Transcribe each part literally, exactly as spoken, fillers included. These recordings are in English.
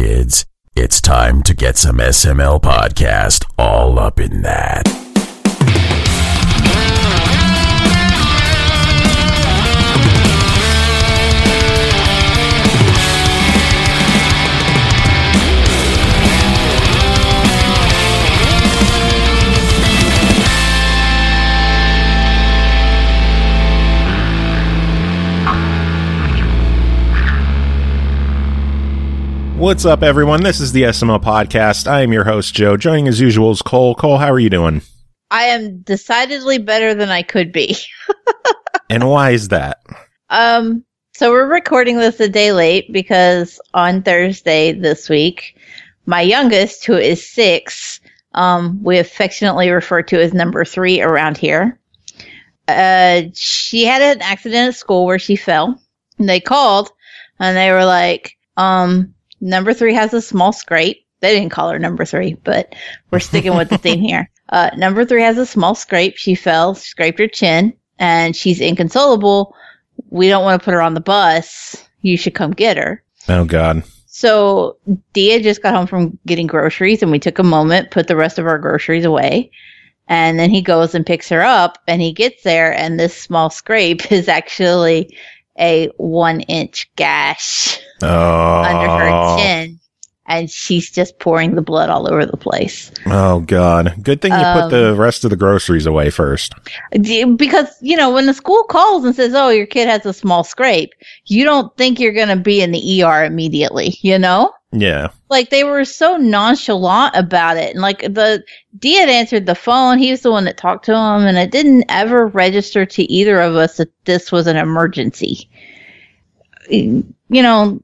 kids. It's time to get some S M L podcast all up in that. What's up, everyone? This is the S M L Podcast. I am your host, Joe. Joining as usual is Cole. Cole, how are you doing? I am decidedly better than I could be. And why is that? Um, so we're recording this a day late because on Thursday this week, my youngest, who is six, um, we affectionately refer to as number three around here, uh, she had an accident at school where she fell. And they called, and they were like, um... number three has a small scrape. They didn't call her number three, but we're sticking with the theme here. Uh, number three has a small scrape. She fell, scraped her chin, and she's inconsolable. We don't want to put her on the bus. You should come get her. Oh, God. So Dia just got home from getting groceries, and we took a moment, put the rest of our groceries away. And then he goes and picks her up, and he gets there, and this small scrape is actually a one-inch gash oh. under her chin, and she's just pouring the blood all over the place. Oh, God. Good thing you um, put the rest of the groceries away first. Because, you know, when the school calls and says, oh, your kid has a small scrape, you don't think you're going to be in the E R immediately, you know? Yeah. Like, they were so nonchalant about it. And, like, the D had answered the phone. He was the one that talked to him. And it didn't ever register to either of us that this was an emergency. You know,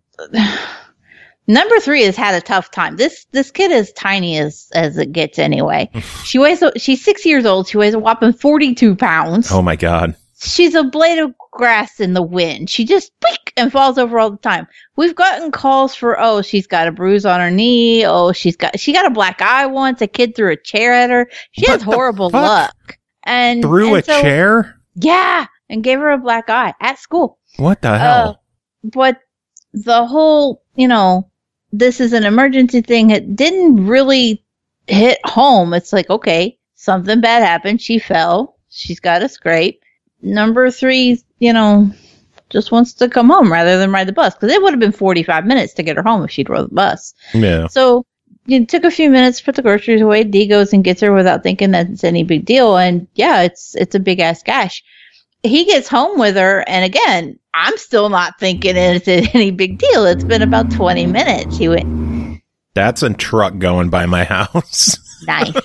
number three has had a tough time. This this kid is tiny as, as it gets anyway. She weighs, she's six years old. She weighs a whopping forty-two pounds. Oh, my God. She's a blade of grass in the wind. She just peek and falls over all the time. We've gotten calls for, oh, she's got a bruise on her knee. Oh, she's got, she got a black eye once. A kid threw a chair at her. She what has horrible fuck? luck. And threw and a so, chair? Yeah. And gave her a black eye at school. What the hell? Uh, but the whole, you know, this is an emergency thing. It didn't really hit home. It's like, okay, something bad happened. She fell. She's got a scrape. Number three, you know, just wants to come home rather than ride the bus. Because it would have been forty-five minutes to get her home if she'd rode the bus. Yeah. So it took a few minutes, put the groceries away. D goes and gets her without thinking that it's any big deal. And yeah, it's it's a big ass gash. He gets home with her. And again, I'm still not thinking it's any big deal. It's been about twenty minutes. He went, that's a truck going by my house. Nice.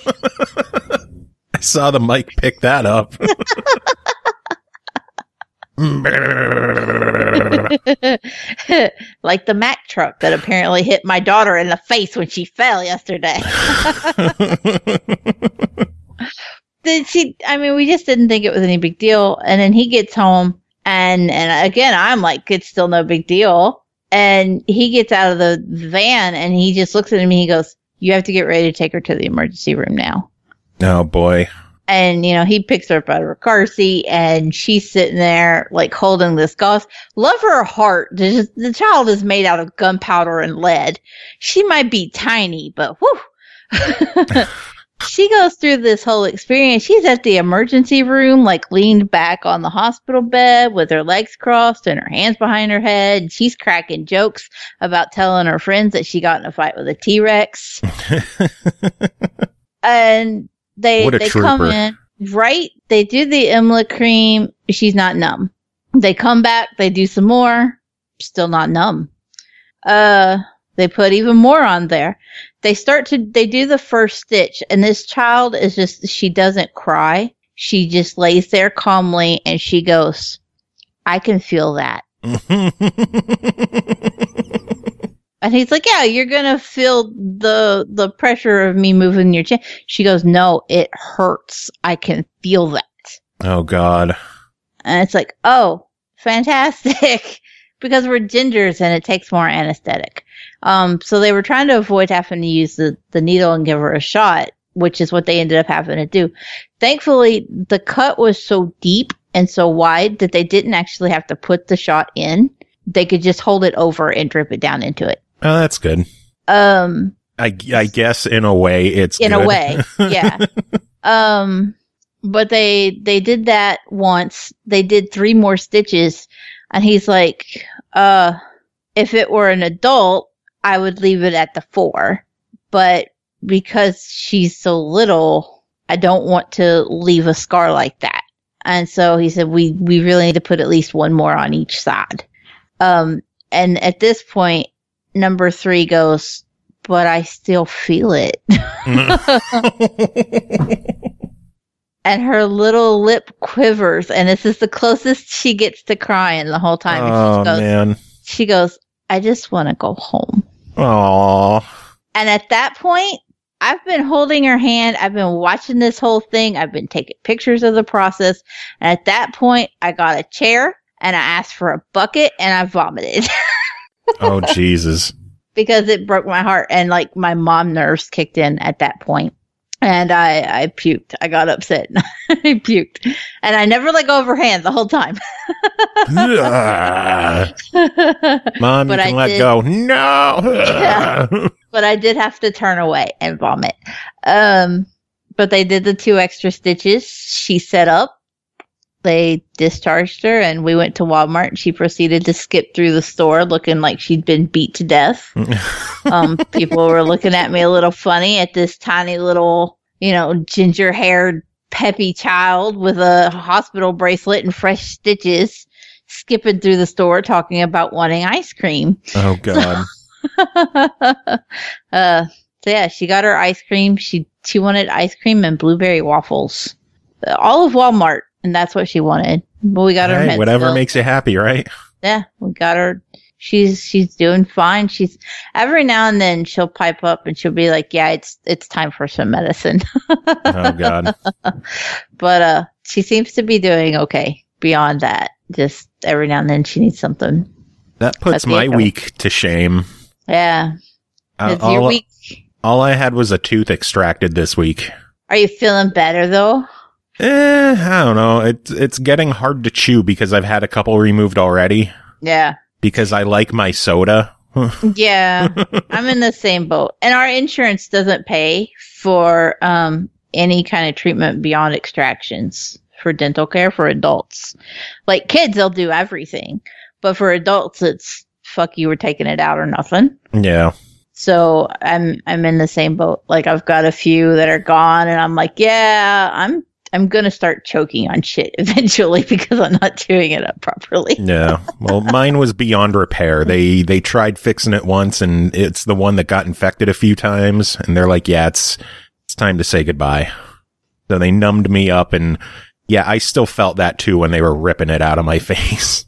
I saw the mic pick that up. Like the Mack truck that apparently hit my daughter in the face when she fell yesterday. Did she? I mean, we just didn't think it was any big deal. And then he gets home, and and again, I'm like, it's still no big deal. And he gets out of the van, and he just looks at me. And he goes, "You have to get ready to take her to the emergency room now." Oh boy. And, you know, he picks her up out of her car seat, and she's sitting there, like, holding this gauze. Love her heart. The, the child is made out of gunpowder and lead. She might be tiny, but whew. She goes through this whole experience. She's at the emergency room, like, leaned back on the hospital bed with her legs crossed and her hands behind her head. She's cracking jokes about telling her friends that she got in a fight with a T-Rex. And They what a they trooper. come in, right? They do the Imla cream. She's not numb. They come back. They do some more. Still not numb. Uh, they put even more on there. They start to, they do the first stitch, and this child is just, she doesn't cry. She just lays there calmly, and she goes, I can feel that. And he's like, yeah, you're going to feel the the pressure of me moving your chin. She goes, no, it hurts. I can feel that. Oh, God. And it's like, oh, fantastic. Because we're gingers and it takes more anesthetic. Um, so they were trying to avoid having to use the, the needle and give her a shot, which is what they ended up having to do. Thankfully, the cut was so deep and so wide that they didn't actually have to put the shot in. They could just hold it over and drip it down into it. Oh, that's good. Um, I, I guess in a way it's in good. a way, yeah. um, but they they did that once. They did three more stitches, and he's like, "Uh, if it were an adult, I would leave it at the four, but because she's so little, I don't want to leave a scar like that." And so he said, "We we really need to put at least one more on each side." Um, and at this point, number three goes, "But I still feel it." And her little lip quivers, and this is the closest she gets to crying the whole time. Oh, she goes, man. She goes, "I just want to go home." Aww. And at that point, I've been holding her hand. I've been watching this whole thing. I've been taking pictures of the process. And at that point, I got a chair and I asked for a bucket and I vomited. Oh, Jesus. Because it broke my heart, and like my mom nerves kicked in at that point. And I, I puked. I got upset. I puked. And I never let go of her hand the whole time. Mom, But you I can let did- go. No. Yeah. But I did have to turn away and vomit. Um, but they did the two extra stitches. She set up. They discharged her, and we went to Walmart, and she proceeded to skip through the store looking like she'd been beat to death. um, people were looking at me a little funny at this tiny little, you know, ginger-haired, peppy child with a hospital bracelet and fresh stitches skipping through the store talking about wanting ice cream. Oh, God. uh, so yeah, she got her ice cream. She she wanted ice cream and blueberry waffles. Uh, all of Walmart, and that's what she wanted. But we got her Hey, meds whatever filled. makes you happy, right? Yeah, we got her. She's she's doing fine. She's every now and then she'll pipe up and she'll be like, "Yeah, it's it's time for some medicine." Oh, God. But uh, she seems to be doing okay. Beyond that, just every now and then she needs something. That puts That's the my echo. week to shame. Yeah, Uh, it's your all, week. all I had was a tooth extracted this week. Are you feeling better though? Eh, I don't know. It's it's getting hard to chew because I've had a couple removed already. Yeah. Because I like my soda. Yeah, I'm in the same boat. And our insurance doesn't pay for um, any kind of treatment beyond extractions for dental care for adults. Like kids, they'll do everything. But for adults, it's fuck you, we're taking it out or nothing. Yeah. So I'm I'm in the same boat. Like I've got a few that are gone, and I'm like, yeah, I'm I'm gonna start choking on shit eventually because I'm not chewing it up properly. Yeah. Well, mine was beyond repair. They they tried fixing it once, and it's the one that got infected a few times, and they're like, yeah, it's it's time to say goodbye. So they numbed me up, and yeah, I still felt that too when they were ripping it out of my face.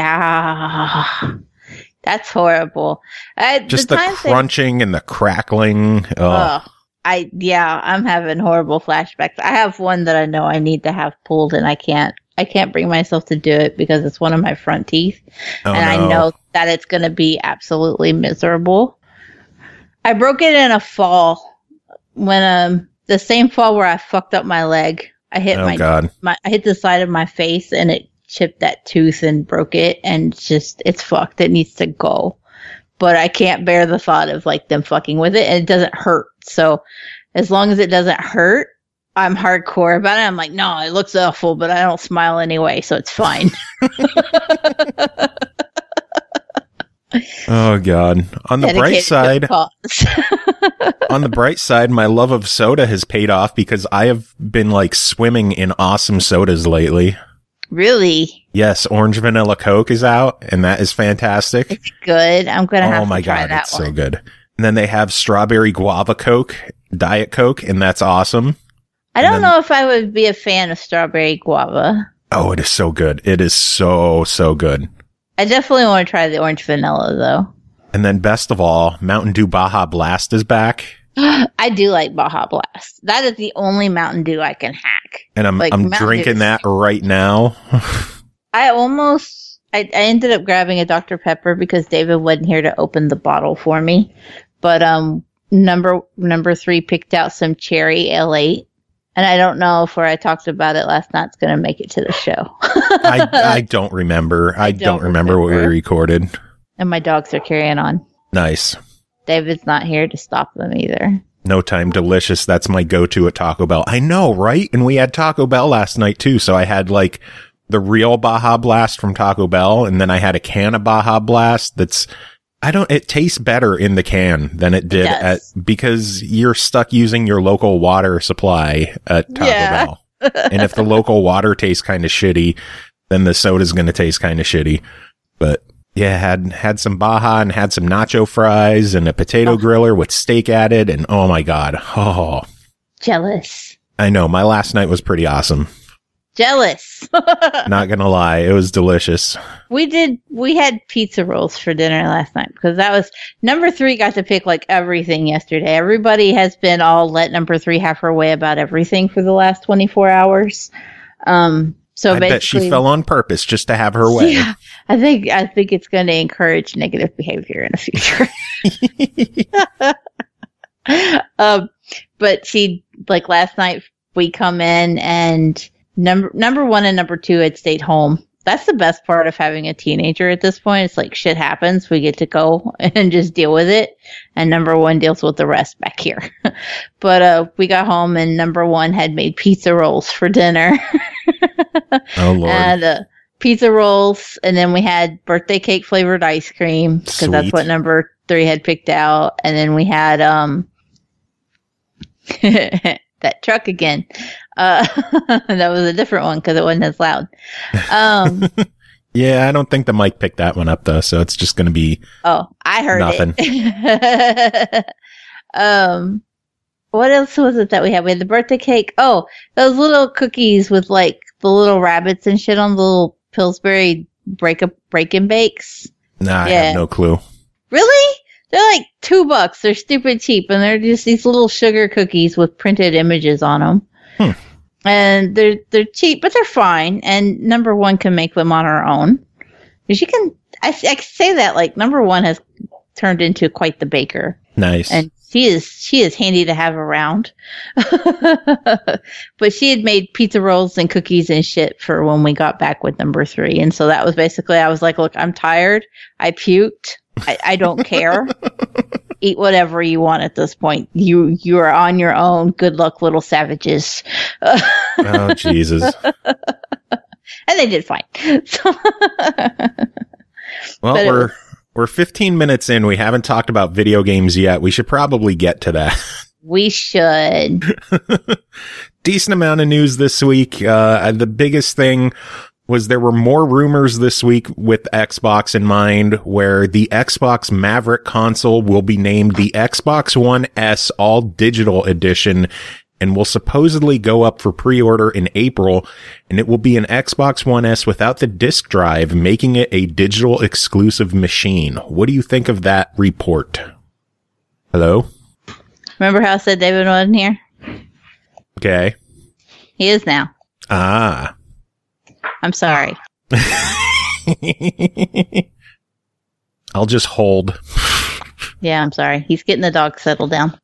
Yeah, that's horrible. Uh, Just the, the times they- crunching and the crackling. Oh, Ugh. I yeah, I'm having horrible flashbacks. I have one that I know I need to have pulled, and I can't. I can't bring myself to do it because it's one of my front teeth, oh and no. I know that it's going to be absolutely miserable. I broke it in a fall when um the same fall where I fucked up my leg. I hit Oh, my, God. my I hit the side of my face, and it chipped that tooth and broke it, and it's just it's fucked. It needs to go. But I can't bear the thought of like them fucking with it, and it doesn't hurt. So as long as it doesn't hurt, I'm hardcore about it. I'm like, no, it looks awful, but I don't smile anyway, so it's fine. Oh, God. On the bright Dedicated to side, a cause. on the bright side, my love of soda has paid off because I have been like swimming in awesome sodas lately. Really? Yes, Orange Vanilla Coke is out, and that is fantastic. It's good. I'm gonna have Oh my to try God, that it's one. so good. And then they have Strawberry Guava Coke, Diet Coke, and that's awesome. I and don't then- know if I would be a fan of strawberry guava. Oh, it is so good. It is so, so good. I definitely want to try the orange vanilla though. And then best of all, Mountain Dew Baja Blast is back. I do like Baja Blast. That is the only Mountain Dew I can hack. And I'm Like, I'm Mountain drinking Dew. that right now. I almost, I, I ended up grabbing a Doctor Pepper because David wasn't here to open the bottle for me. But um, number number three picked out some cherry L eight, and I don't know if where I talked about it last night's going to make it to the show. I I don't remember. I, don't, don't remember, what we remember. recorded. And my dogs are carrying on. Nice. David's not here to stop them either. No Time Delicious. That's my go-to at Taco Bell. I know, right? And we had Taco Bell last night too. So I had like the real Baja Blast from Taco Bell. And then I had a can of Baja Blast that's, I don't, it tastes better in the can than it did It at, because you're stuck using your local water supply at Taco Yeah. Bell. And if the local water tastes kind of shitty, then the soda's going to taste kind of shitty. But yeah, had had some Baja and had some nacho fries and a potato Oh. griller with steak added. And oh my God. Oh, Jealous. I know. My last night was pretty awesome. Jealous. Not going to lie. It was delicious. We did, we had pizza rolls for dinner last night because that was, number three got to pick like everything yesterday. Everybody has been all let number three have her way about everything for the last twenty-four hours. Um, so I basically, bet she fell on purpose just to have her way. Yeah, I think, I think it's going to encourage negative behavior in the future. um, but she, like last night, we come in and number, number one and number two had stayed home. That's the best part of having a teenager at this point. It's like shit happens. We get to go and just deal with it. And number one deals with the rest back here. But, uh, we got home and number one had made pizza rolls for dinner. Oh, Lord. And, uh, pizza rolls. And then we had birthday cake flavored ice cream because that's Sweet. what number three had picked out. And then we had, um, that truck again. Uh, that was a different one because it wasn't as loud. Um, Yeah, I don't think the mic picked that one up though. So it's just going to be, oh, I heard Nothing. it. um, what else was it that we had? We had the birthday cake. Oh, those little cookies with like the little rabbits and shit on the little Pillsbury break up break and bakes. nah, I Yeah. have no clue. Really? They're like two bucks. They're stupid cheap, and they're just these little sugar cookies with printed images on them. Hmm. And they're they're cheap, but they're fine. And number one can make them on her own. Because you can, I, I can say that like number one has turned into quite the baker, Nice. and she is she is handy to have around. But she had made pizza rolls and cookies and shit for when we got back with number three, and so that was basically I was like, look, I'm tired. I puked. I, I don't care. Eat whatever you want at this point. You you are on your own. Good luck, little savages. Oh, Jesus. And they did fine. So Well, But it we're was- we're fifteen minutes in. We haven't talked about video games yet. We should probably get to that. we should. Decent amount of news this week. Uh, the biggest thing was there were more rumors this week with Xbox in mind, where the Xbox Maverick console will be named the Xbox One S All Digital Edition and will supposedly go up for pre-order in April, and it will be an Xbox One S without the disk drive, making it a digital exclusive machine. What do you think of that report? Hello? Remember how I said David wasn't here? Okay. He is now. Ah. I'm sorry. I'll just hold. Yeah, I'm sorry. He's getting the dog settled down.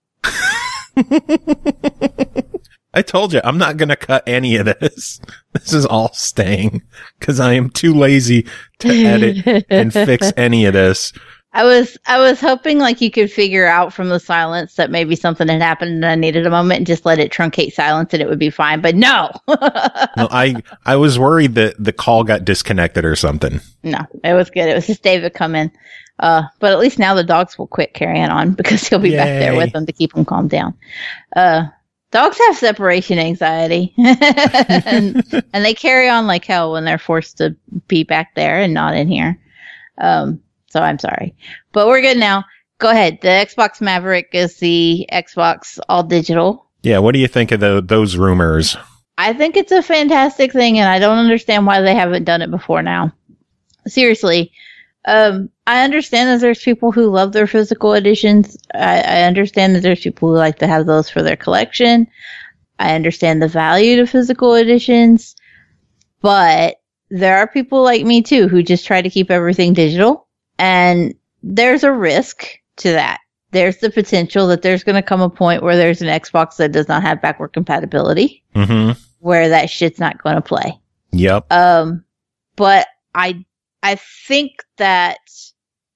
I told you, I'm not going to cut any of this. This is all staying because I am too lazy to edit and fix any of this. I was I was hoping like you could figure out from the silence that maybe something had happened and I needed a moment and just let it truncate silence and it would be fine. But no. No, I, I was worried that the call got disconnected or something. No, it was good. It was just David come in. Uh, but at least now the dogs will quit carrying on because he'll be back there Yay. with them to keep them calmed down. Uh, dogs have separation anxiety and, and they carry on like hell when they're forced to be back there and not in here. Um, so I'm sorry, but we're good now. Go ahead. The Xbox Maverick is the Xbox all digital. Yeah. What do you think of the, those rumors? I think it's a fantastic thing, and I don't understand why they haven't done it before now. Seriously. Um, I understand that there's people who love their physical editions. I, I understand that there's people who like to have those for their collection. I understand the value to physical editions, but there are people like me too who just try to keep everything digital, and there's a risk to that. There's the potential that there's going to come a point where there's an Xbox that does not have backward compatibility, Mm-hmm. where that shit's not going to play. Yep. Um, but I, I think that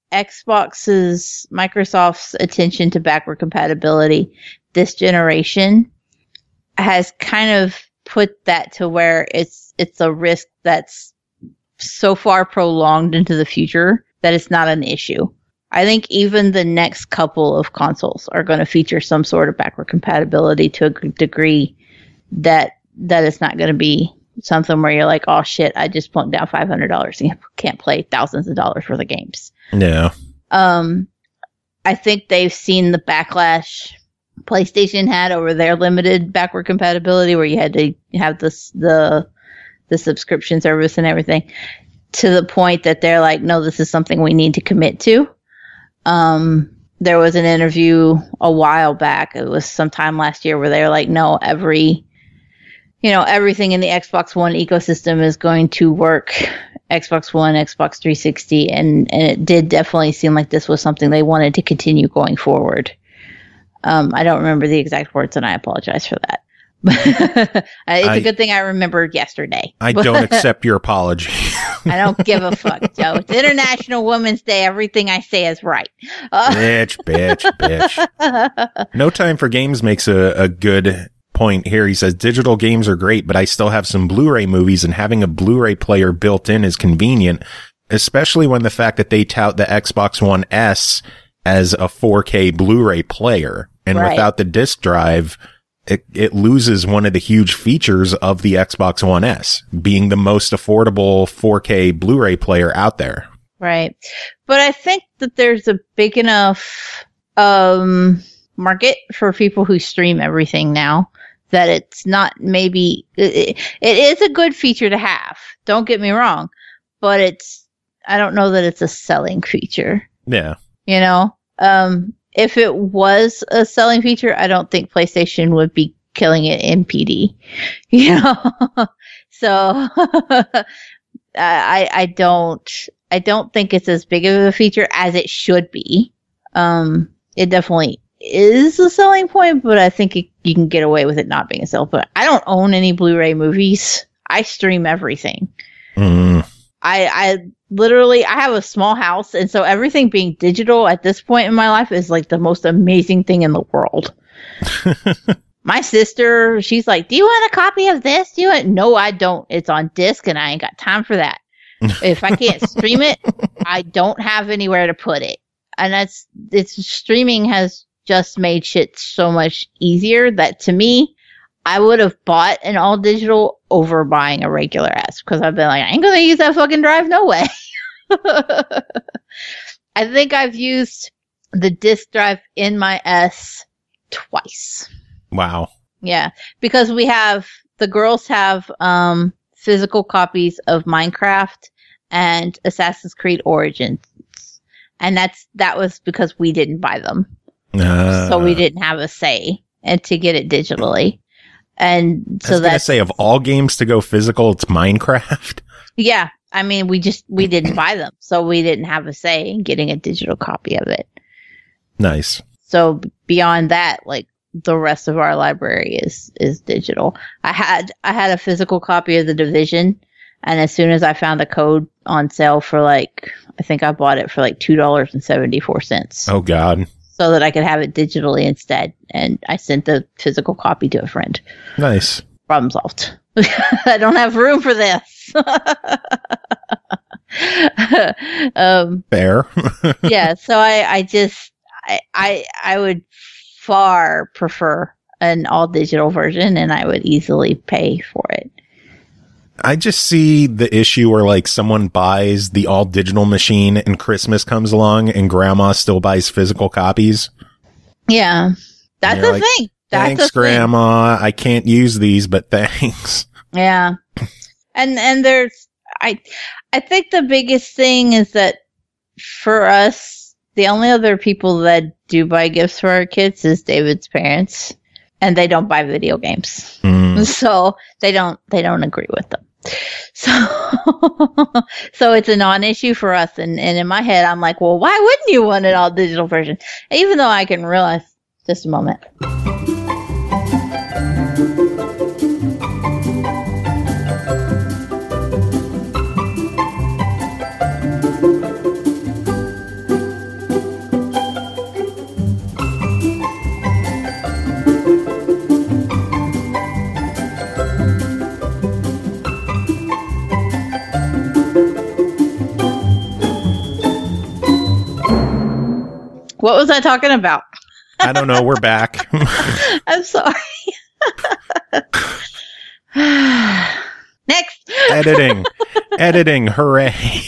Xbox's, Microsoft's attention to backward compatibility this generation has kind of put that to where it's it's a risk that's so far prolonged into the future that it's not an issue. I think even the next couple of consoles are going to feature some sort of backward compatibility to a degree that that it's not going to be something where you're like, oh shit, I just plunked down five hundred dollars and can't play thousands of dollars worth of games. Yeah. Um, I think they've seen the backlash PlayStation had over their limited backward compatibility, where you had to have this, the the subscription service and everything, to the point that they're like, no, this is something we need to commit to. Um, there was an interview a while back, it was sometime last year, where they were like, no, every, you know, everything in the Xbox One ecosystem is going to work. Xbox One, Xbox three sixty, and, and it did definitely seem like this was something they wanted to continue going forward. Um, I don't remember the exact words, and I apologize for that. It's I, a good thing I remembered yesterday. I don't accept your apology. I don't give a fuck, Joe. It's International Women's Day. Everything I say is right. Uh- bitch, bitch, bitch. No Time for Games makes a, a good point here. He says, digital games are great, but I still have some Blu-ray movies, and having a Blu-ray player built in is convenient, especially when the fact that they tout the Xbox One S as a four K Blu-ray player. And right. without the disc drive, it, it loses one of the huge features of the Xbox One S, being the most affordable four K Blu-ray player out there. Right. But I think that there's a big enough um, market for people who stream everything now that it's not maybe, it, it is a good feature to have. Don't get me wrong. But it's, I don't know that it's a selling feature. Yeah. You know? Um, if it was a selling feature, I don't think PlayStation would be killing it in P D. You know? So, I, I don't, I don't think it's as big of a feature as it should be. Um, it definitely is a selling point, but I think it, you can get away with it not being a selling point. I don't own any Blu-ray movies. I stream everything. Mm. I, I literally, I have a small house, and so everything being digital at this point in my life is like the most amazing thing in the world. My sister, she's like, do you want a copy of this? Do you want? No, I don't. It's on disc, and I ain't got time for that. If I can't stream it, I don't have anywhere to put it. And that's, it's streaming has just made shit so much easier that, to me, I would have bought an all digital over buying a regular S, because I've been like, I ain't gonna use that fucking drive, no way. I think I've used the disc drive in my S twice. Wow. Yeah, because we have, the girls have um, physical copies of Minecraft and Assassin's Creed Origins, and that's that was because we didn't buy them, uh. so we didn't have a say and to get it digitally. And so that's, say, of all games to go physical, it's Minecraft. Yeah. I mean, we just, we didn't buy them, so we didn't have a say in getting a digital copy of it. Nice. So beyond that, like, the rest of our library is, is digital. I had, I had a physical copy of The Division, and as soon as I found the code on sale for like, I think I bought it for like two dollars and seventy-four cents. Oh, God. So that I could have it digitally instead. And I sent the physical copy to a friend. Nice. Problem solved. I don't have room for this. um, Fair. Yeah. So I, I just, I, I, I would far prefer an all digital version, and I would easily pay for it. I just see the issue where, like, someone buys the all digital machine and Christmas comes along and grandma still buys physical copies. Yeah. That's the like, thing. That's thanks, grandma. Thing. I can't use these, but thanks. Yeah. And, and there's, I, I think the biggest thing is that for us, the only other people that do buy gifts for our kids is David's parents, and they don't buy video games. Mm. So they don't, they don't agree with them. So, so it's a non-issue for us. And, and in my head, I'm like, well, why wouldn't you want an all digital version? Even though I can realize, just a moment. What was I talking about? I don't know. We're back. I'm sorry. Next. Editing. Editing. Hooray.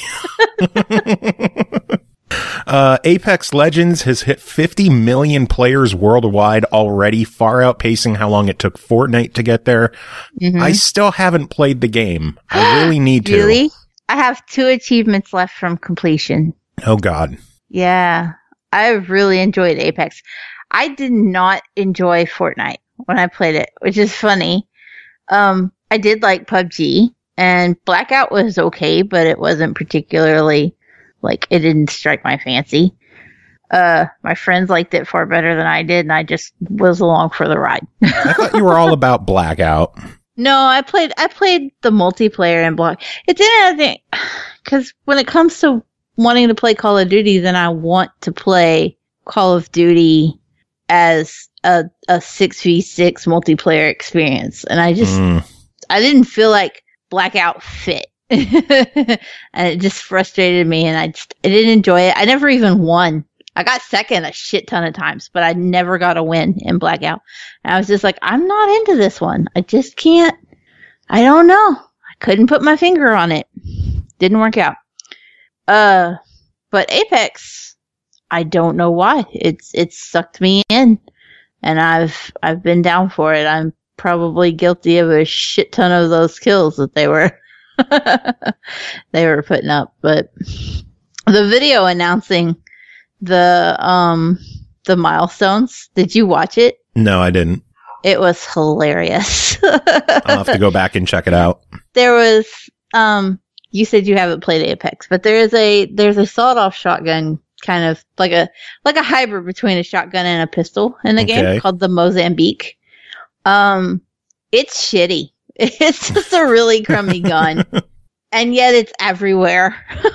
uh, Apex Legends has hit fifty million players worldwide already, far outpacing how long it took Fortnite to get there. Mm-hmm. I still haven't played the game. I really need to. Really? I have two achievements left from completion. Oh, God. Yeah. I really enjoyed Apex. I did not enjoy Fortnite when I played it, which is funny. Um, I did like P U B G, and Blackout was okay, but it wasn't particularly, like, it didn't strike my fancy. Uh, my friends liked it far better than I did, and I just was along for the ride. I thought you were all about Blackout. No, I played, I played the multiplayer in Black. It's interesting, because when it comes to wanting to play Call of Duty, then I want to play Call of Duty as a a six v six multiplayer experience, and I just mm. I didn't feel like Blackout fit, and it just frustrated me, and I just I didn't enjoy it. I never even won. I got second a shit ton of times, but I never got a win in Blackout. And I was just like, I'm not into this one. I just can't. I don't know. I couldn't put my finger on it. Didn't work out. Uh, but Apex, I don't know why. It's it's sucked me in, and I've I've been down for it. I'm probably guilty of a shit ton of those kills that they were they were putting up. But the video announcing the um the milestones, did you watch it? No, I didn't. It was hilarious. I'll have to go back and check it out. There was um. You said you haven't played Apex, but there is a there's a sawed-off shotgun, kind of like a like a hybrid between a shotgun and a pistol in the okay. game called the Mozambique. Um, it's shitty. It's just a really crummy gun, and yet it's everywhere.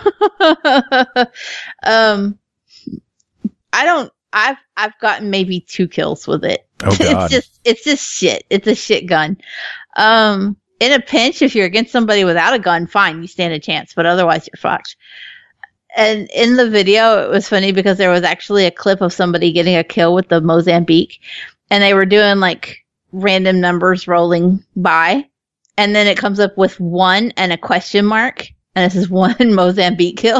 um, I don't. I've I've gotten maybe two kills with it. Oh God! It's just it's just shit. It's a shit gun. Um. In a pinch, if you're against somebody without a gun, fine, you stand a chance, but otherwise you're fucked. And in the video, it was funny because there was actually a clip of somebody getting a kill with the Mozambique, and they were doing like random numbers rolling by, and then it comes up with one and a question mark, and this is one Mozambique kill.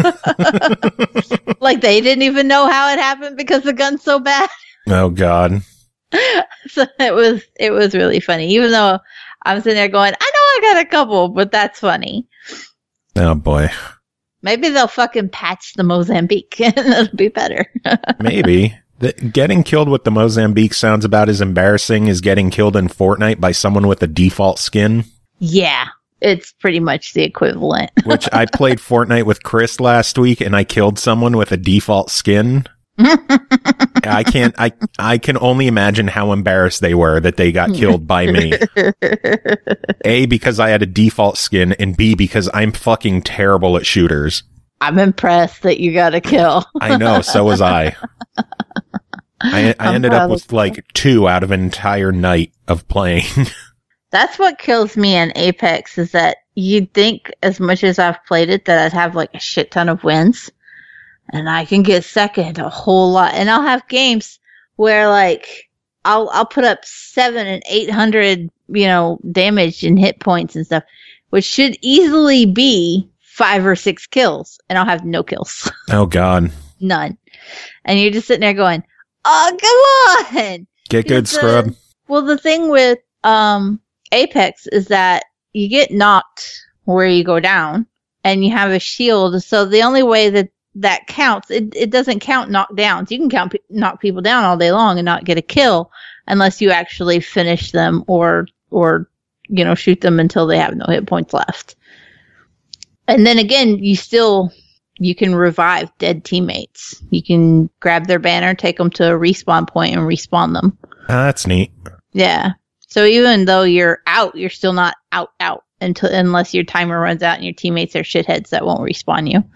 Like they didn't even know how it happened because the gun's so bad. Oh God. So it was it was really funny, even though I'm sitting there going, I know I got a couple, but that's funny. Oh, boy. Maybe they'll fucking patch the Mozambique and it'll be better. Maybe. The, getting killed with the Mozambique sounds about as embarrassing as getting killed in Fortnite by someone with a default skin. Yeah, it's pretty much the equivalent. Which I played Fortnite with Chris last week, and I killed someone with a default skin. I can't I I can only imagine how embarrassed they were that they got killed by me. A, because I had a default skin, and B, because I'm fucking terrible at shooters. I'm impressed that you got a kill. I know, so was I. I, I ended up with like two out of an entire night of playing. That's what kills me in Apex, is that you'd think as much as I've played it that I'd have like a shit ton of wins. And I can get second a whole lot. And I'll have games where like I'll I'll put up seven and eight hundred, you know, damage and hit points and stuff, which should easily be five or six kills, and I'll have no kills. Oh God. None. And you're just sitting there going, oh, come on. Get good, the, scrub. Well, the thing with um Apex is that you get knocked where you go down, and you have a shield. So the only way that that counts, it, it doesn't count knockdowns. You can count knock people down all day long and not get a kill unless you actually finish them or or you know shoot them until they have no hit points left. And then again, you still you can revive dead teammates. You can grab their banner, take them to a respawn point, and respawn them. Uh, that's neat. Yeah. So even though you're out, you're still not out out. Until unless your timer runs out and your teammates are shitheads that won't respawn you.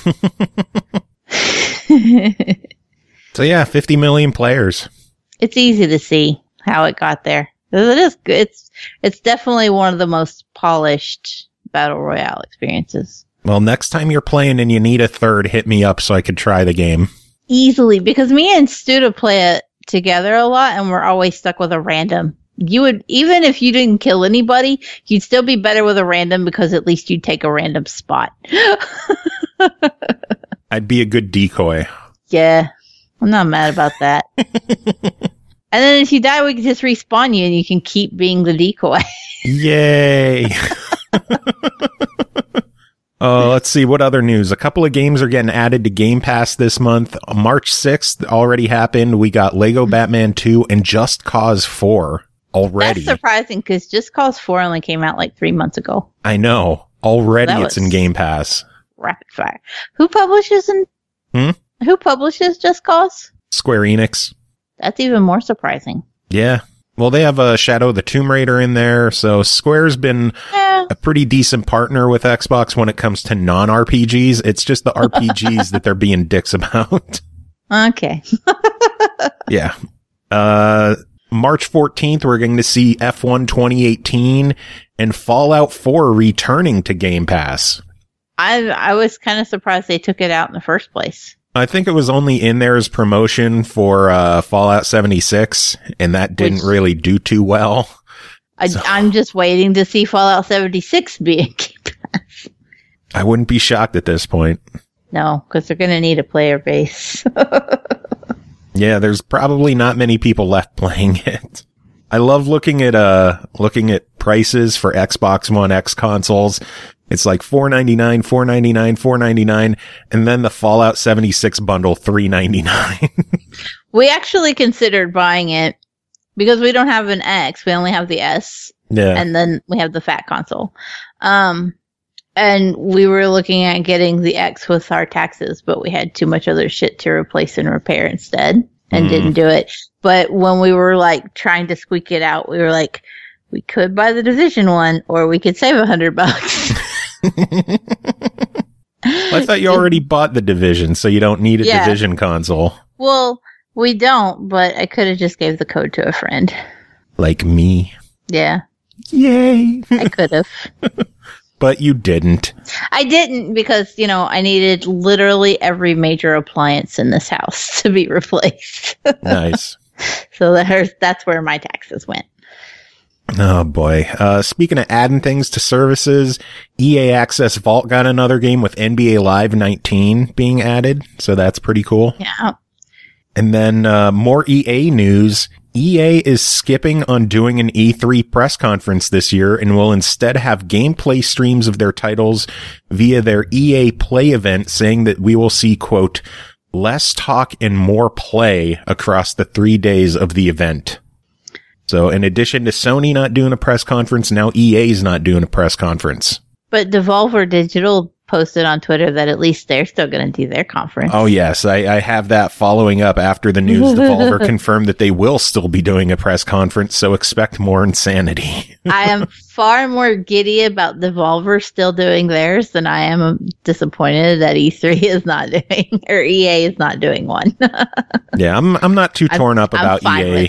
So yeah, fifty million players. It's easy to see how it got there. It is good. It's it's definitely one of the most polished battle royale experiences. Well, next time you're playing and you need a third, hit me up so I could try the game. easily, because me and Studa play it together a lot, and we're always stuck with a random. You would, even if you didn't kill anybody, you'd still be better with a random because at least you'd take a random spot. I'd be a good decoy. Yeah, I'm not mad about that. And then if you die, we can just respawn you and you can keep being the decoy. Yay! Uh, let's see, what other news? A couple of games are getting added to Game Pass this month. March sixth already happened. We got Lego Batman two and Just Cause four already. That's surprising because Just Cause four only came out like three months ago. I know. Already That it's in was- Game Pass. Rapid fire. Who publishes in, Hmm? Who publishes Just Cause? Square Enix. That's even more surprising. Yeah. Well, they have a Shadow of the Tomb Raider in there, so Square's been Yeah. a pretty decent partner with Xbox when it comes to non-R P Gs. It's just the R P Gs that they're being dicks about. Okay. Yeah. Uh, March fourteenth, we're going to see F one twenty eighteen and Fallout four returning to Game Pass. I I was kind of surprised they took it out in the first place. I think it was only in there as promotion for uh, Fallout seventy-six, and that didn't Which- really do too well. I, So- I'm just waiting to see Fallout seventy-six be in Game Pass. I wouldn't be shocked at this point. No, because they're going to need a player base. Yeah, there's probably not many people left playing it. I love looking at uh looking at prices for Xbox One X consoles. It's like four ninety-nine, four ninety-nine, four ninety-nine, and then the Fallout seventy-six bundle three ninety-nine. We actually considered buying it because we don't have an X. We only have the S. Yeah. And then we have the fat console. Um, and we were looking at getting the X with our taxes, but we had too much other shit to replace and repair instead and Mm. didn't do it. But when we were like trying to squeak it out, we were like, we could buy the Division one or we could save a hundred bucks. I thought you already bought the Division, so you don't need a Yeah. Division console. Well, we don't, but I could have just gave the code to a friend. Like me. Yeah, Yay! I could have. But you didn't. I didn't because, you know, I needed literally every major appliance in this house to be replaced. Nice. So there's, that's where my taxes went. Oh boy. Uh, speaking of adding things to services, E A Access Vault got another game with N B A Live nineteen being added. So that's pretty cool. Yeah. And then, uh, more E A news. E A is skipping on doing an E three press conference this year and will instead have gameplay streams of their titles via their E A Play event, saying that we will see, quote, less talk and more play across the three days of the event. So in addition to Sony not doing a press conference, now E A's not doing a press conference. But Devolver Digital posted on Twitter that at least they're still going to do their conference. Oh, yes. I, I have that following up after the news. Devolver confirmed that they will still be doing a press conference, so expect more insanity. I am far more giddy about Devolver still doing theirs than I am disappointed that E three is not doing, or E A is not doing one. Yeah, I'm I'm not too torn up I'm about fine E A. with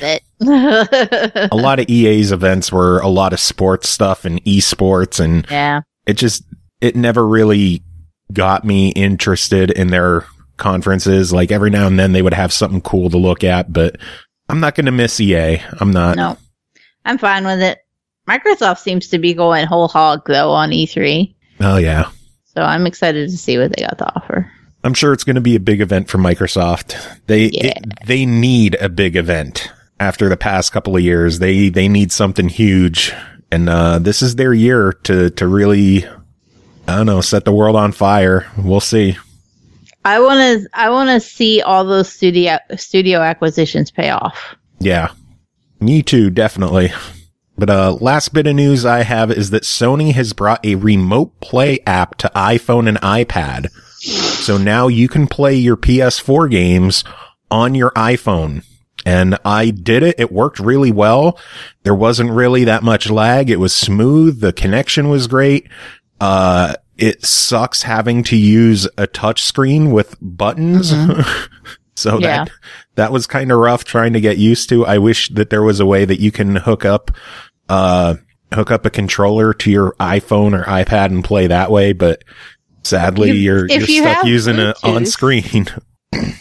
it. A lot of E A's events were a lot of sports stuff and esports, and Yeah. it just, it never really got me interested in their conferences. Like every now and then they would have something cool to look at, but I'm not going to miss E A. I'm not. No, I'm fine with it. Microsoft seems to be going whole hog though on E three. Oh yeah. So I'm excited to see what they got to offer. I'm sure it's going to be a big event for Microsoft. They, Yeah. it, they need a big event after the past couple of years. They, they need something huge. And, uh, this is their year to, to really, I don't know, set the world on fire. We'll see. I want to I want to see all those studio studio acquisitions pay off. Yeah. Me too, definitely. But, uh, last bit of news I have is that Sony has brought a remote play app to iPhone and iPad. So now you can play your P S four games on your iPhone. And I did it. It worked really well. There wasn't really that much lag. It was smooth. The connection was great. Uh, it sucks having to use a touch screen with buttons. Mm-hmm. So Yeah. that, that was kind of rough trying to get used to. I wish that there was a way that you can hook up, uh, hook up a controller to your iPhone or iPad and play that way. But sadly, You- you're, if you're you stuck have using it on Bluetooth- screen.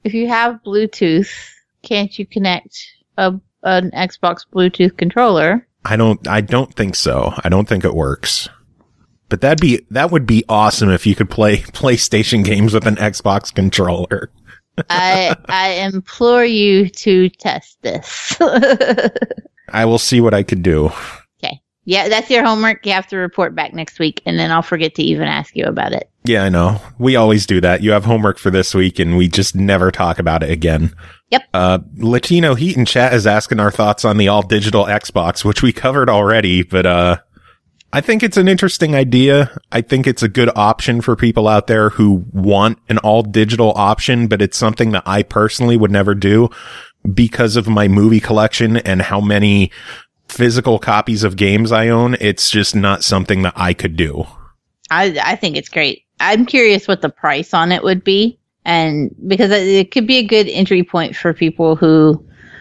if you have Bluetooth, can't you connect a an Xbox Bluetooth controller? I don't. I don't think so. I don't think it works. But that'd be that would be awesome if you could play PlayStation games with an Xbox controller. I I implore you to test this. I will see what I could do. Okay. Yeah, that's your homework. You have to report back next week, and then I'll forget to even ask you about it. Yeah, I know. We always do that. You have homework for this week, and we just never talk about it again. Yep. Uh, Latino Heat in chat is asking our thoughts on the all-digital Xbox, which we covered already, but uh, I think it's an interesting idea. I think it's a good option for people out there who want an all-digital option, but it's something that I personally would never do because of my movie collection and how many physical copies of games I own. It's just not something that I could do. I I think it's great. I'm curious what the price on it would be, and because it could be a good entry point for people who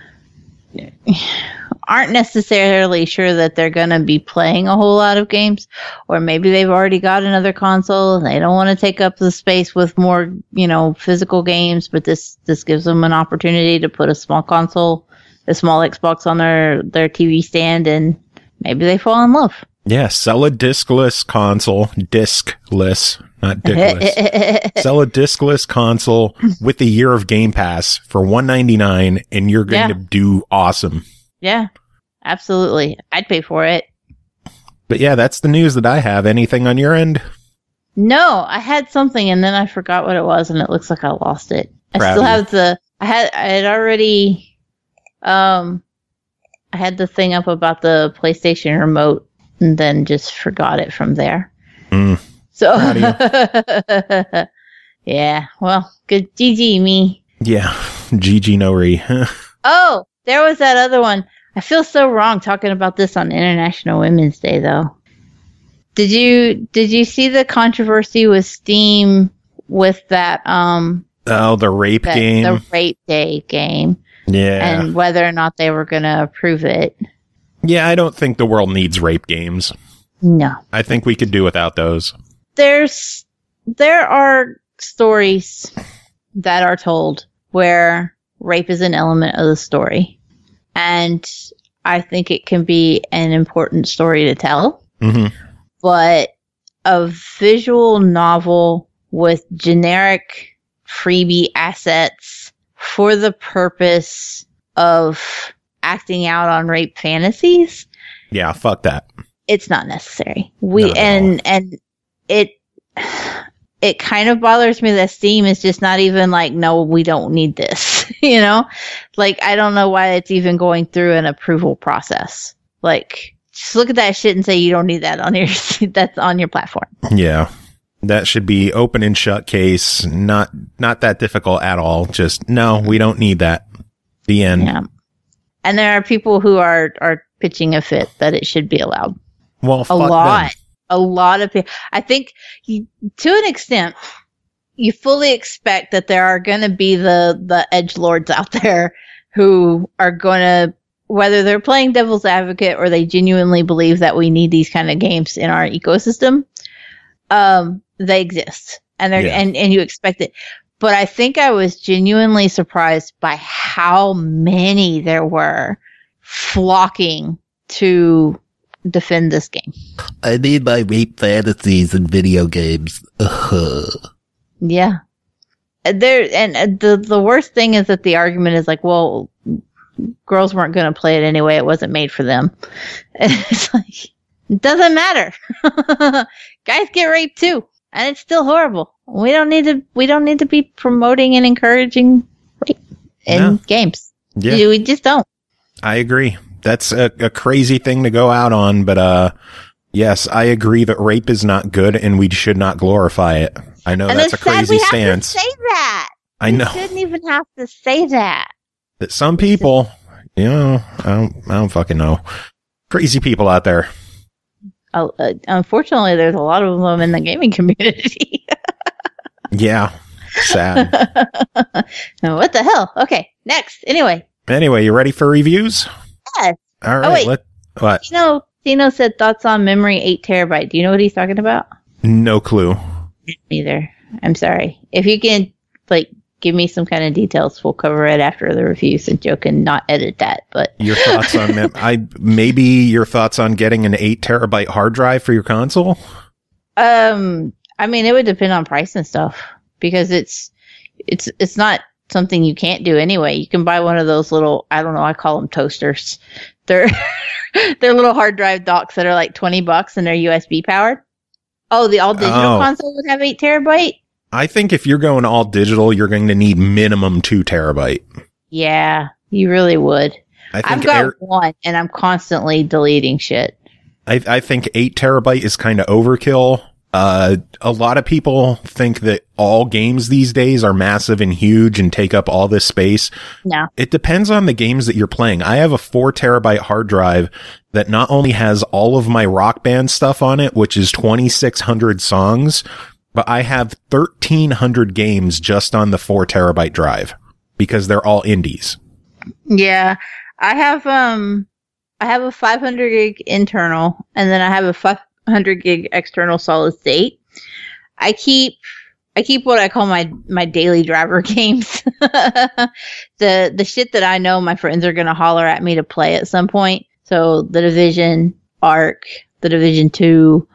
aren't necessarily sure that they're going to be playing a whole lot of games, or maybe they've already got another console and they don't want to take up the space with more, you know, physical games, but this, this gives them an opportunity to put a small console, a small Xbox on their, their T V stand, and maybe they fall in love. Yeah, sell a discless console, discless, not dickless. Sell a discless console with a year of Game Pass for one ninety-nine, and you're going yeah. to do awesome. Yeah, absolutely. I'd pay for it. But yeah, that's the news that I have. Anything on your end? No, I had something and then I forgot what it was, and it looks like I lost it. I Proud still have the. I had. I had already. Um, I had the thing up about the PlayStation remote, and then just forgot it from there. Mm. So. Yeah. Well, good. G G me. Yeah. G G Nori. Oh. There was that other one. I feel so wrong talking about this on International Women's Day, though. Did you did you see the controversy with Steam with that? Um, oh, the rape that, game, the Rape Day game. Yeah, and whether or not they were going to approve it. Yeah, I don't think the world needs rape games. No, I think we could do without those. There's there are stories that are told where rape is an element of the story. And I think it can be an important story to tell. Mm-hmm. But a visual novel with generic freebie assets for the purpose of acting out on rape fantasies. Yeah, fuck that. It's not necessary. We not and and it it kind of bothers me that Steam is just not even like, no, we don't need this. You know, like, I don't know why it's even going through an approval process. Like, just look at that shit and say you don't need that on your that's on your platform. Yeah, that should be open and shut case. Not not that difficult at all. Just no, we don't need that. The end. Yeah. And there are people who are are pitching a fit that it should be allowed. Well, a fuck lot. them. A lot of people. I think you, to an extent, you fully expect that there are going to be the, the edgelords out there who are going to, whether they're playing devil's advocate or they genuinely believe that we need these kind of games in our ecosystem, um, they exist. And they're, yeah. and, and you expect it. But I think I was genuinely surprised by how many there were flocking to defend this game. I need my rape fantasies in video games. Uh-huh. Yeah. There and the the worst thing is that the argument is like, well, girls weren't going to play it anyway. It wasn't made for them. And it's like, it doesn't matter. Guys get raped too, and it's still horrible. We don't need to. We don't need to be promoting and encouraging rape in no. games. Yeah. We just don't. I agree. That's a, a crazy thing to go out on, but uh, yes, I agree that rape is not good and we should not glorify it. I know and that's a crazy we stance. Have to say that. I know. We shouldn't even have to say that. That some people, you know, I don't, I don't fucking know. Crazy people out there. Oh, uh, unfortunately, there's a lot of them in the gaming community. Yeah, sad. What the hell? Okay, next. Anyway. Anyway, you ready for reviews? Yes. All right. Oh, wait. Let, what? Tino, Tino said thoughts on memory eight terabyte. Do you know what he's talking about? No clue. Neither. I'm sorry. If you can, like, give me some kind of details. We'll cover it after the review, so Joe can not edit that. But your thoughts on mem- I maybe your thoughts on getting an eight terabyte hard drive for your console? Um, I mean, it would depend on price and stuff because it's it's it's not something you can't do anyway. You can buy one of those little, I don't know, I call them toasters. They're they're little hard drive docks that are like twenty bucks and they're U S B powered. Oh, the all digital Oh. console would have eight terabyte. I think if you're going all digital, you're going to need minimum two terabyte. Yeah, you really would. I think I've got air- one, and I'm constantly deleting shit. I, I think eight terabyte is kind of overkill. Uh, a lot of people think that all games these days are massive and huge and take up all this space. No. It depends on the games that you're playing. I have a four terabyte hard drive that not only has all of my Rock Band stuff on it, which is twenty-six hundred songs, but I have thirteen hundred games just on the four terabyte drive because they're all indies. Yeah, I have um, I have a five hundred gig internal, and then I have a five hundred gig external solid state. I keep I keep what I call my my daily driver games. the the shit that I know my friends are gonna holler at me to play at some point. So The Division, Ark, The Division two,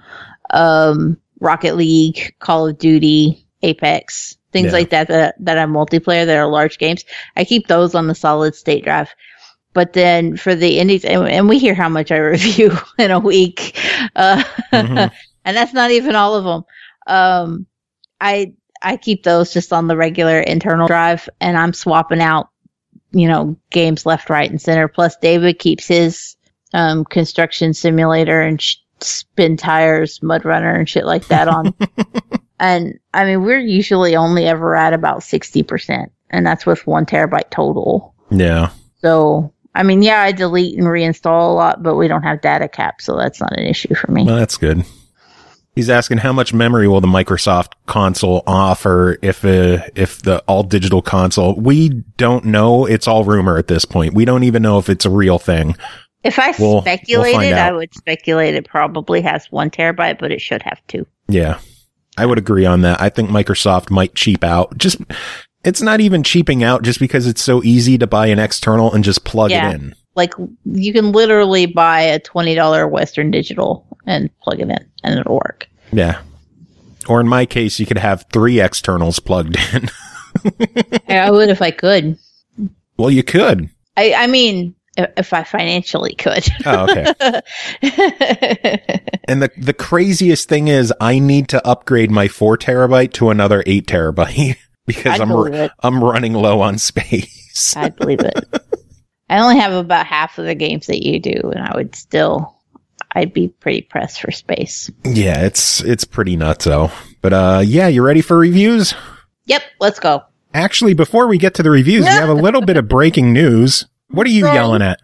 um, Rocket League, Call of Duty, Apex, things Yeah. like that, that that are multiplayer, that are large games. I keep those on the solid state drive. But then for the indies, and, and we hear how much I review in a week, uh, Mhm. and that's not even all of them. Um, I I keep those just on the regular internal drive, and I'm swapping out, you know, games left, right, and center. Plus, David keeps his um, construction simulator and sh- spin tires, mud runner, and shit like that on. And I mean, we're usually only ever at about sixty percent, and that's with one terabyte total. Yeah. So, I mean, yeah, I delete and reinstall a lot, but we don't have data cap, so that's not an issue for me. Well, that's good. He's asking how much memory will the Microsoft console offer if uh, if the all digital console. We don't know. It's all rumor at this point. We don't even know if it's a real thing. If I We'll- we'll speculated, find I out. would speculate it probably has one terabyte, but it should have two. Yeah, I would agree on that. I think Microsoft might cheap out. Just it's not even cheaping out just because it's so easy to buy an external and just plug Yeah. it in. Like, you can literally buy a twenty dollars Western Digital and plug it in, and it'll work. Yeah. Or in my case, you could have three externals plugged in. Yeah, I would if I could. Well, you could. I, I mean, if if I financially could. Oh, okay. And the the craziest thing is, I need to upgrade my four terabyte to another eight terabyte because I'd I'm believe ru- it. I'm running low on space. I believe it. I only have about half of the games that you do, and I would still, I'd be pretty pressed for space. Yeah, it's it's pretty nuts though. But uh, yeah, you ready for reviews? Yep, let's go. Actually, before we get to the reviews, we have a little bit of breaking news. What are you Sorry. yelling at?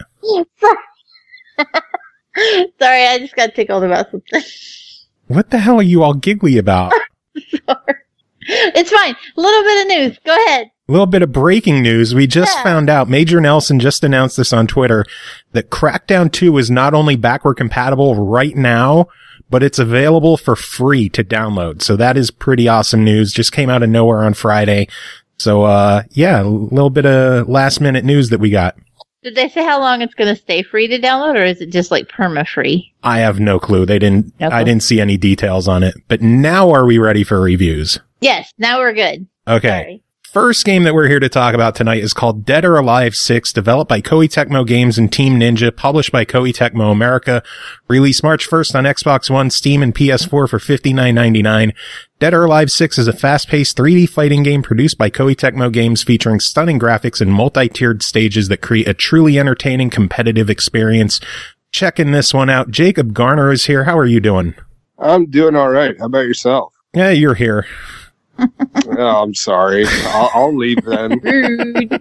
Sorry, I just got tickled about something. What the hell are you all giggly about? It's fine. A little bit of news. Go ahead. A little bit of breaking news. We just Yeah. found out, Major Nelson just announced this on Twitter, that Crackdown two is not only backward compatible right now, but it's available for free to download. So that is pretty awesome news. Just came out of nowhere on Friday. So, uh, yeah, a little bit of last minute news that we got. Did they say how long it's going to stay free to download, or is it just like perma free? I have no clue. They didn't, No I clue. didn't see any details on it, but now are we ready for reviews? Yes, now we're good. Okay. Sorry. First game that we're here to talk about tonight is called Dead or Alive six, developed by Koei Tecmo Games and Team Ninja, published by Koei Tecmo America, released March first on Xbox One, Steam, and P S four for fifty-nine ninety-nine. Dead or Alive six is a fast-paced three D fighting game produced by Koei Tecmo Games featuring stunning graphics and multi-tiered stages that create a truly entertaining competitive experience. Checking this one out. Jacob Garner is here. How are you doing? I'm doing all right. How about yourself? Yeah, you're here. Oh, I'm sorry. I'll, I'll leave then. Rude.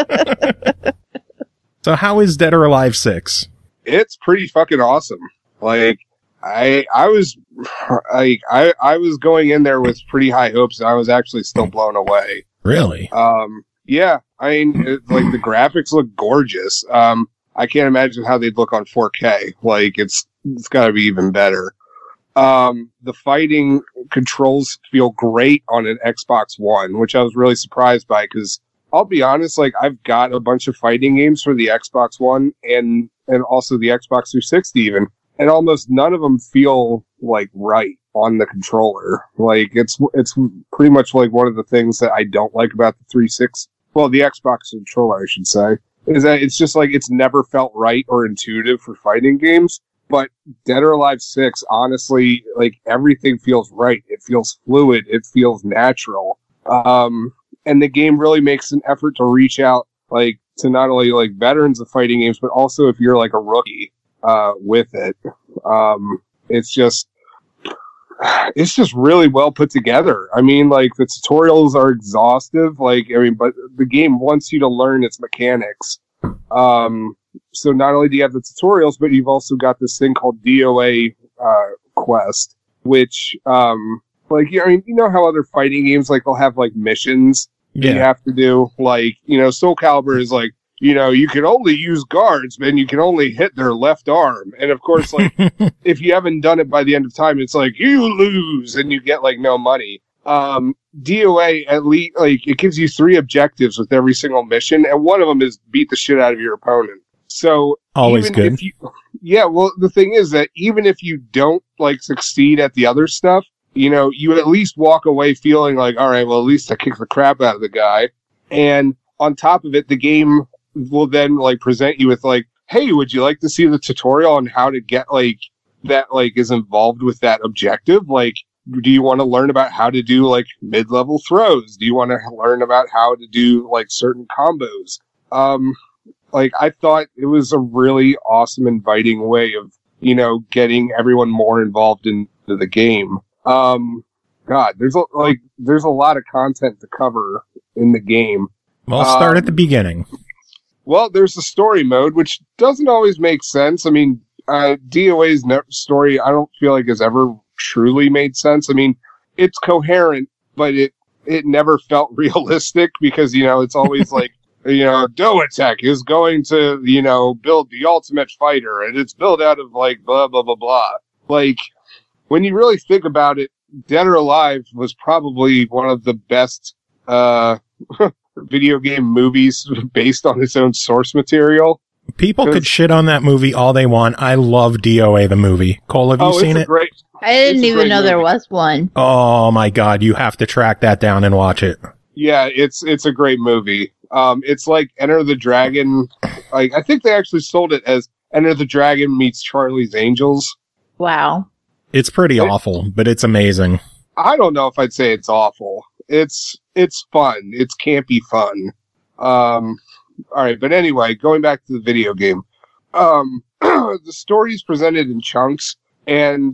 So how is Dead or Alive six? It's pretty fucking awesome. Like I, I was, like I, I was going in there with pretty high hopes, and I was actually still blown away. Really? Um, yeah. I mean, it, like the graphics look gorgeous. Um, I can't imagine how they'd look on four K. Like it's, it's got to be even better. Um, the fighting controls feel great on an Xbox One, which I was really surprised by because I'll be honest, like I've got a bunch of fighting games for the Xbox One and and also the Xbox three sixty even, and almost none of them feel like right on the controller. Like it's it's pretty much like one of the things that I don't like about the three sixty, well, the Xbox controller, I should say, is that it's just like it's never felt right or intuitive for fighting games. But Dead or Alive six, honestly, like everything feels right. It feels fluid. It feels natural. Um, and the game really makes an effort to reach out, like, to not only like veterans of fighting games, but also if you're like a rookie, uh, with it. Um, it's just, it's just really well put together. I mean, like the tutorials are exhaustive. Like, I mean, but the game wants you to learn its mechanics. Um, So not only do you have the tutorials, but you've also got this thing called D O A uh, Quest, which, um, like, I mean, you know how other fighting games, like, they'll have, like, missions Yeah. you have to do? Like, you know, Soul Calibur is like, you know, you can only use guards, man. You can only hit their left arm. And, of course, like, if you haven't done it by the end of time, it's like, you lose, and you get, like, no money. Um, D O A, at least, like, it gives you three objectives with every single mission, and one of them is beat the shit out of your opponent. So Always even good. If you, yeah, well, the thing is that even if you don't like succeed at the other stuff, you know, you at least walk away feeling like, all right, well, at least I kicked the crap out of the guy. And on top of it, the game will then like present you with like, hey, would you like to see the tutorial on how to get like that like is involved with that objective? Like, do you want to learn about how to do like mid-level throws? Do you want to learn about how to do like certain combos? Um, Like, I thought it was a really awesome, inviting way of, you know, getting everyone more involved into the game. Um, God, there's a, like, there's a lot of content to cover in the game. Well, start um, at the beginning. Well, there's the story mode, which doesn't always make sense. I mean, uh, D O A's ne- story, I don't feel like has ever truly made sense. I mean, it's coherent, but it, it never felt realistic because, you know, it's always like, you know, Doatech is going to, you know, build the ultimate fighter, and it's built out of, like, blah, blah, blah, blah. Like, when you really think about it, Dead or Alive was probably one of the best uh, video game movies based on its own source material. People could shit on that movie all they want. I love D O A, the movie. Cole, have you oh, seen it's a it? Great, I didn't it's a even great know there movie. was one. Oh, my God. You have to track that down and watch it. Yeah, it's it's a great movie. Um, it's like Enter the Dragon. Like, I think they actually sold it as Enter the Dragon meets Charlie's Angels. Wow. It's pretty It- awful, but it's amazing. I don't know if I'd say it's awful. It's it's fun. It's campy fun. Um, all right, but anyway, going back to the video game, um, the story is presented in chunks, and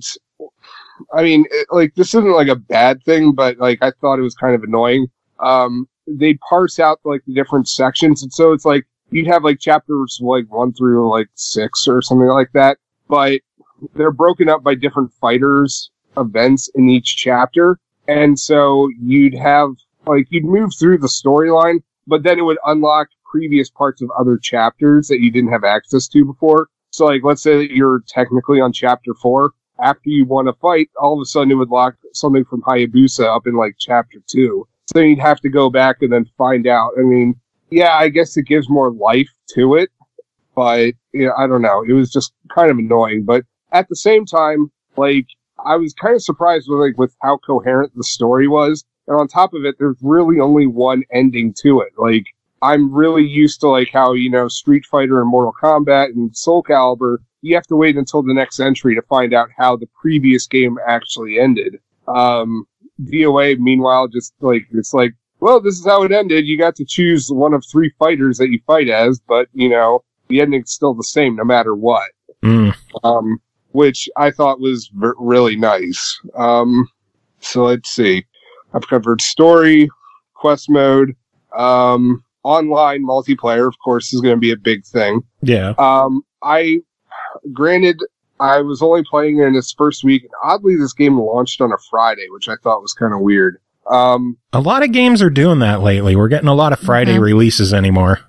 I mean, it, like this isn't like a bad thing, but like I thought it was kind of annoying. Um, they parse out like the different sections, and so it's like you'd have like chapters like one through like six or something like that, but they're broken up by different fighters events in each chapter, and so you'd have like you'd move through the storyline, but then it would unlock previous parts of other chapters that you didn't have access to before. So like let's say that you're technically on chapter four, after you won a fight, all of a sudden it would lock something from Hayabusa up in like chapter two. So you'd have to go back and then find out. I mean, yeah, I guess it gives more life to it, but yeah, I don't know. It was just kind of annoying. But at the same time, like I was kind of surprised with like with how coherent the story was. And on top of it, there's really only one ending to it. Like I'm really used to like how, you know, Street Fighter and Mortal Kombat and Soul Calibur, you have to wait until the next entry to find out how the previous game actually ended. Um, D O A, meanwhile, just like, it's like, well, this is how it ended. You got to choose one of three fighters that you fight as, but, you know, the ending's still the same no matter what. Mm. Um, which I thought was v- really nice. Um, so let's see. I've covered story, quest mode, um, online multiplayer, of course, is going to be a big thing. Yeah. Um, I, granted, I was only playing it in its first week, and oddly, this game launched on a Friday, which I thought was kind of weird. Um, A lot of games are doing that lately. We're getting a lot of Friday Mhm. releases anymore.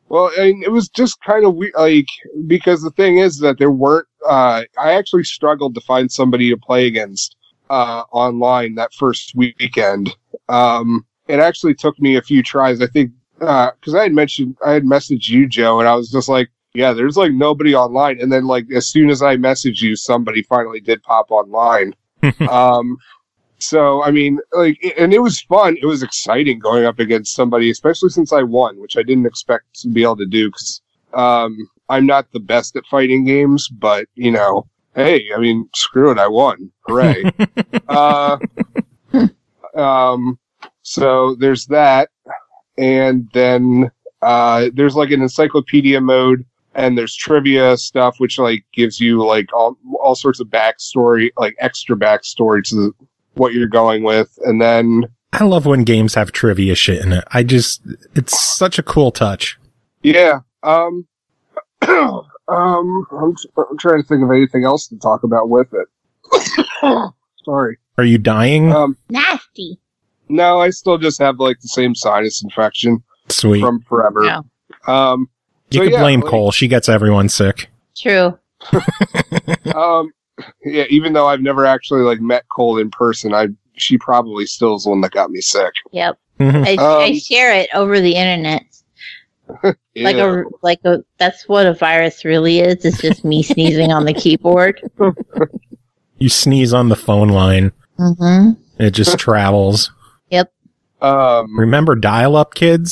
Well, I mean, it was just kind of weird, like, because the thing is that there weren't, uh, I actually struggled to find somebody to play against, uh, online that first weekend. Um, it actually took me a few tries. I think, uh, cause I had mentioned, I had messaged you, Joe, and I was just like, yeah, there's like nobody online. And then like, as soon as I messaged you, somebody finally did pop online. um, So, I mean, like, and it was fun. It was exciting going up against somebody, especially since I won, which I didn't expect to be able to do because um, I'm not the best at fighting games, but, you know, hey, I mean, screw it, I won. Hooray. uh, um, so there's that. And then uh, there's like an encyclopedia mode, and there's trivia stuff, which like gives you like all, all sorts of backstory, like extra backstory to the what you're going with. And then I love when games have trivia shit in it. I just, it's such a cool touch. Yeah. Um, um, I'm, I'm trying to think of anything else to talk about with it. Sorry. Are you dying? Um, Nasty. no, I still just have like the same sinus infection Sweet. from forever. No. Um, You so could yeah, blame like- Cole. She gets everyone sick. True. um, yeah, even though I've never actually like met Cole in person, I, she probably still is the one that got me sick. Yep. Mhm. I, Um, I share it over the internet. Like a Ew. like a that's what a virus really is. It's just me sneezing on the keyboard. You sneeze on the phone line. Mm-hmm. It just travels. Yep. um, Remember dial-up, kids?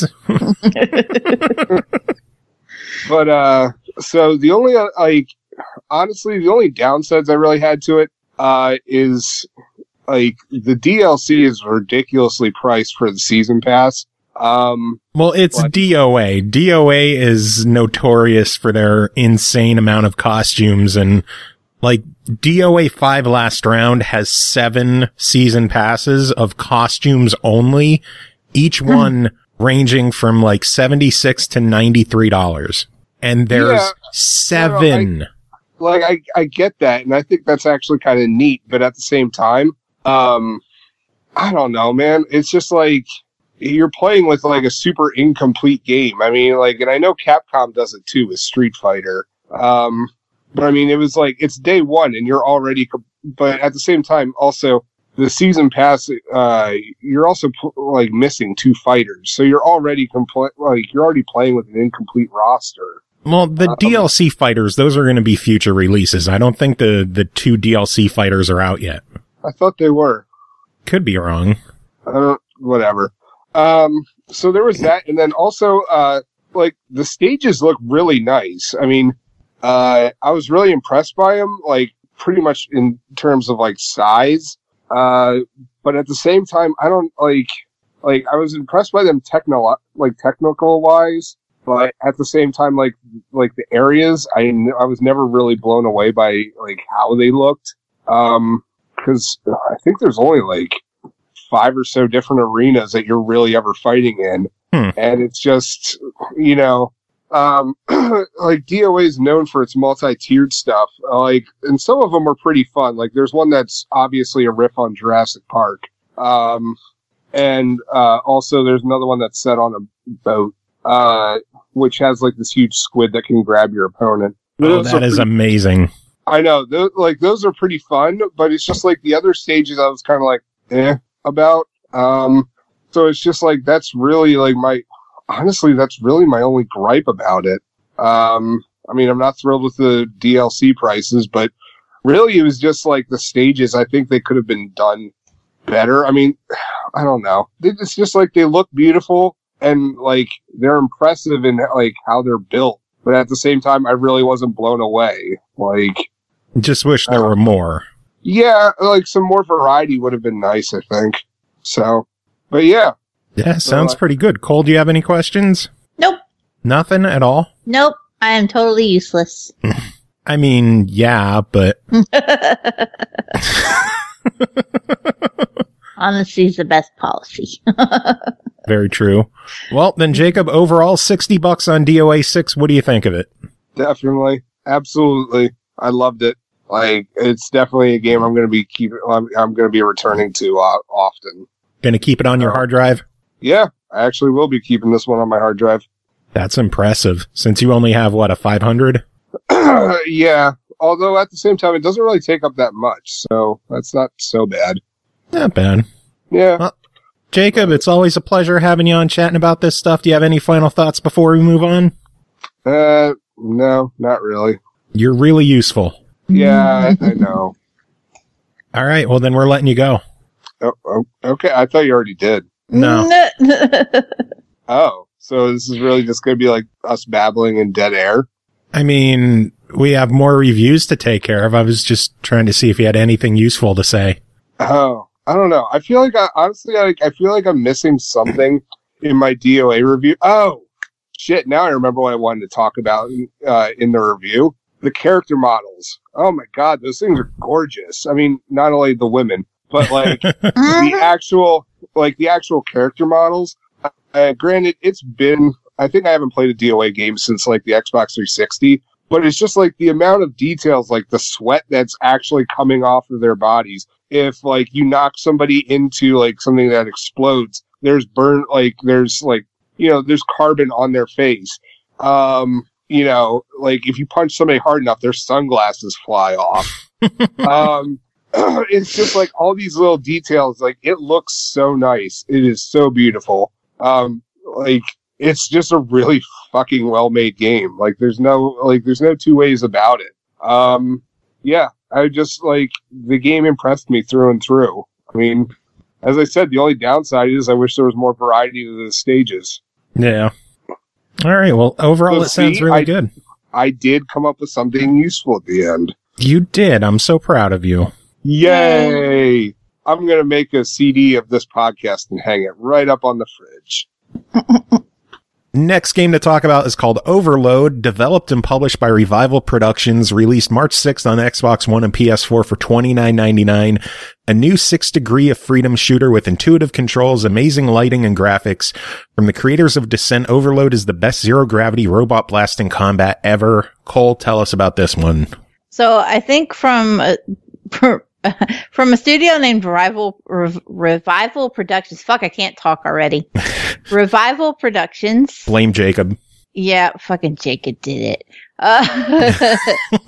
But, uh, so the only, uh, like, honestly, the only downsides I really had to it, uh, is, like, the D L C is ridiculously priced for the season pass. Um, Well, it's What? D O A. D O A is notorious for their insane amount of costumes, and like D O A five Last Round has seven season passes of costumes only, each one ranging from like seventy-six to ninety-three dollars. And there's Yeah. seven. like, I, I get that, and I think that's actually kind of neat, but at the same time, um, I don't know, man. It's just like, you're playing with like a super incomplete game. I mean, like, and I know Capcom does it too with Street Fighter. Um, but I mean, it was like, it's day one and you're already, com- but at the same time, also the season pass, uh, you're also pl- like missing two fighters. So you're already compl- like, you're already playing with an incomplete roster. Well, the Um, D L C fighters, those are going to be future releases. I don't think the, the two D L C fighters are out yet. I thought they were. Could be wrong. I don't, whatever. Um, so there was that, and then also, uh, like, the stages look really nice. I mean, uh, I was really impressed by them, like, pretty much in terms of, like, size. Uh, but at the same time, I don't, like, like, I was impressed by them techno, like, technical-wise, but at the same time, like, like, the areas, I, n- I was never really blown away by, like, how they looked. Um, cause I think there's only, like, five or so different arenas that you're really ever fighting in. Hmm. And it's just, you know, um, like D O A is known for its multi-tiered stuff. Like, and some of them are pretty fun. Like, there's one that's obviously a riff on Jurassic Park. Um, and, uh, also there's another one that's set on a boat, uh, which has like this huge squid that can grab your opponent. Oh, Those that are is pretty- amazing. I know, those, like, those are pretty fun, but it's just like the other stages I was kind of like, eh, about. Um, so it's just like, that's really like my, honestly, that's really my only gripe about it. Um, I mean, I'm not thrilled with the D L C prices, but really it was just like the stages. I think they could have been done better. I mean, I don't know. It's just like they look beautiful and like they're impressive in like how they're built. But at the same time, I really wasn't blown away. Like, Just wish there were more. yeah, like some more variety would have been nice, I think. So, but yeah. Yeah, sounds uh, pretty good. Cole, do you have any questions? Nope. Nothing at all? Nope. I am totally useless. I mean, yeah, but Honesty is the best policy. very true. Well, then Jacob, overall sixty bucks on D O A six. What do you think of it? Definitely. Absolutely. I loved it. Like, it's definitely a game I'm going to be keeping, I'm, I'm going to be returning to uh, often. Gonna keep it on your Oh. hard drive? Yeah, I actually will be keeping this one on my hard drive. That's impressive. Since you only have, what, a five hundred? Yeah. Although at the same time, it doesn't really take up that much, so that's not so bad. Not bad. Yeah. Well, Jacob, it's always a pleasure having you on chatting about this stuff. Do you have any final thoughts before we move on? Uh, no, not really. You're really useful. Yeah, I, I know. All right, well, then we're letting you go. Oh, oh, okay, I thought you already did. No. Oh, so this is really just going to be like us babbling in dead air? I mean, we have more reviews to take care of. I was just trying to see if you had anything useful to say. Oh, I don't know. I feel like, I, honestly, I, I feel like I'm missing something in my D O A review. Oh, shit, now I remember what I wanted to talk about uh, in the review. The character models. Oh my god, those things are gorgeous. I mean, not only the women, but like the actual, like the actual character models. Uh, granted, it's been, I think I haven't played a D O A game since like the Xbox three sixty, but it's just like the amount of details, like the sweat that's actually coming off of their bodies. If like you knock somebody into like something that explodes, there's burn, like there's like, you know, there's carbon on their face. Um, you know, like if you punch somebody hard enough, their sunglasses fly off. um, it's just like all these little details. Like it looks so nice. It is so beautiful. Um, like it's just a really fucking well-made game. Like there's no, like there's no two ways about it. Um, yeah, I just like the game impressed me through and through. I mean, as I said, the only downside is I wish there was more variety to the stages. Yeah. All right. Well, overall, So it sounds see, really I- good. I did come up with something useful at the end. You did. I'm so proud of you. Yay! I'm going to make a C D of this podcast and hang it right up on the fridge. Next game to talk about is called Overload, developed and published by Revival Productions, released March sixth on Xbox One and P S four for twenty-nine ninety-nine. A new six degree of freedom shooter with intuitive controls, amazing lighting, and graphics. From the creators of Descent, Overload is the best zero-gravity robot blasting combat ever. Cole, tell us about this one. So I think from uh, from a studio named Revival Rev, Revival Productions. Fuck, I can't talk already. Revival Productions. Blame Jacob. Yeah, fucking Jacob did it. Uh,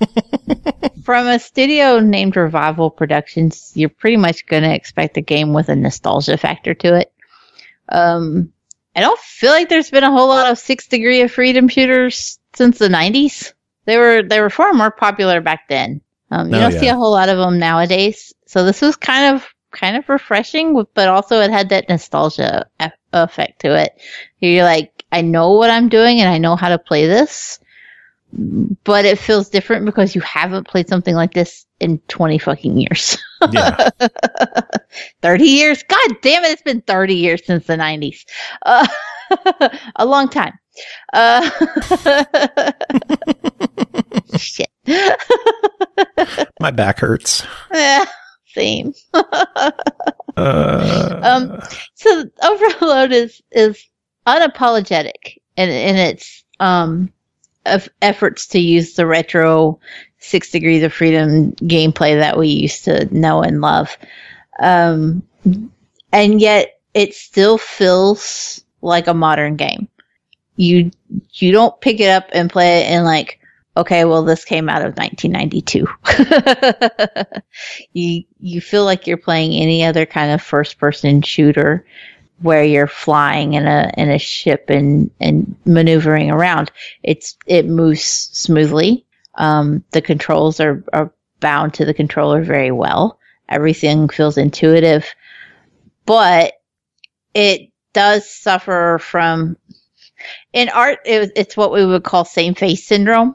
from a studio named Revival Productions, you're pretty much going to expect a game with a nostalgia factor to it. Um, I don't feel like there's been a whole lot of six degree of freedom shooters since the nineties. They were they were far more popular back then. Um, you Oh, don't yeah. see a whole lot of them nowadays. So this was kind of kind of refreshing, but also it had that nostalgia e- effect to it. You're like, I know what I'm doing and I know how to play this, but it feels different because you haven't played something like this in twenty fucking years. Yeah. thirty years? God damn it, it's been thirty years since the nineties. Uh, a long time. Uh, shit. My back hurts. Yeah, same. Uh, Um, so Overload is is unapologetic in in its um of efforts to use the retro Six Degrees of Freedom gameplay that we used to know and love, um, and yet it still feels like a modern game. You you don't pick it up and play it and like, okay, well, this came out of nineteen ninety-two. you you feel like you're playing any other kind of first person shooter where you're flying in a in a ship and and maneuvering around. It's it moves smoothly. Um, the controls are are bound to the controller very well. Everything feels intuitive, but it does suffer from. In art, it, it's what we would call same face syndrome.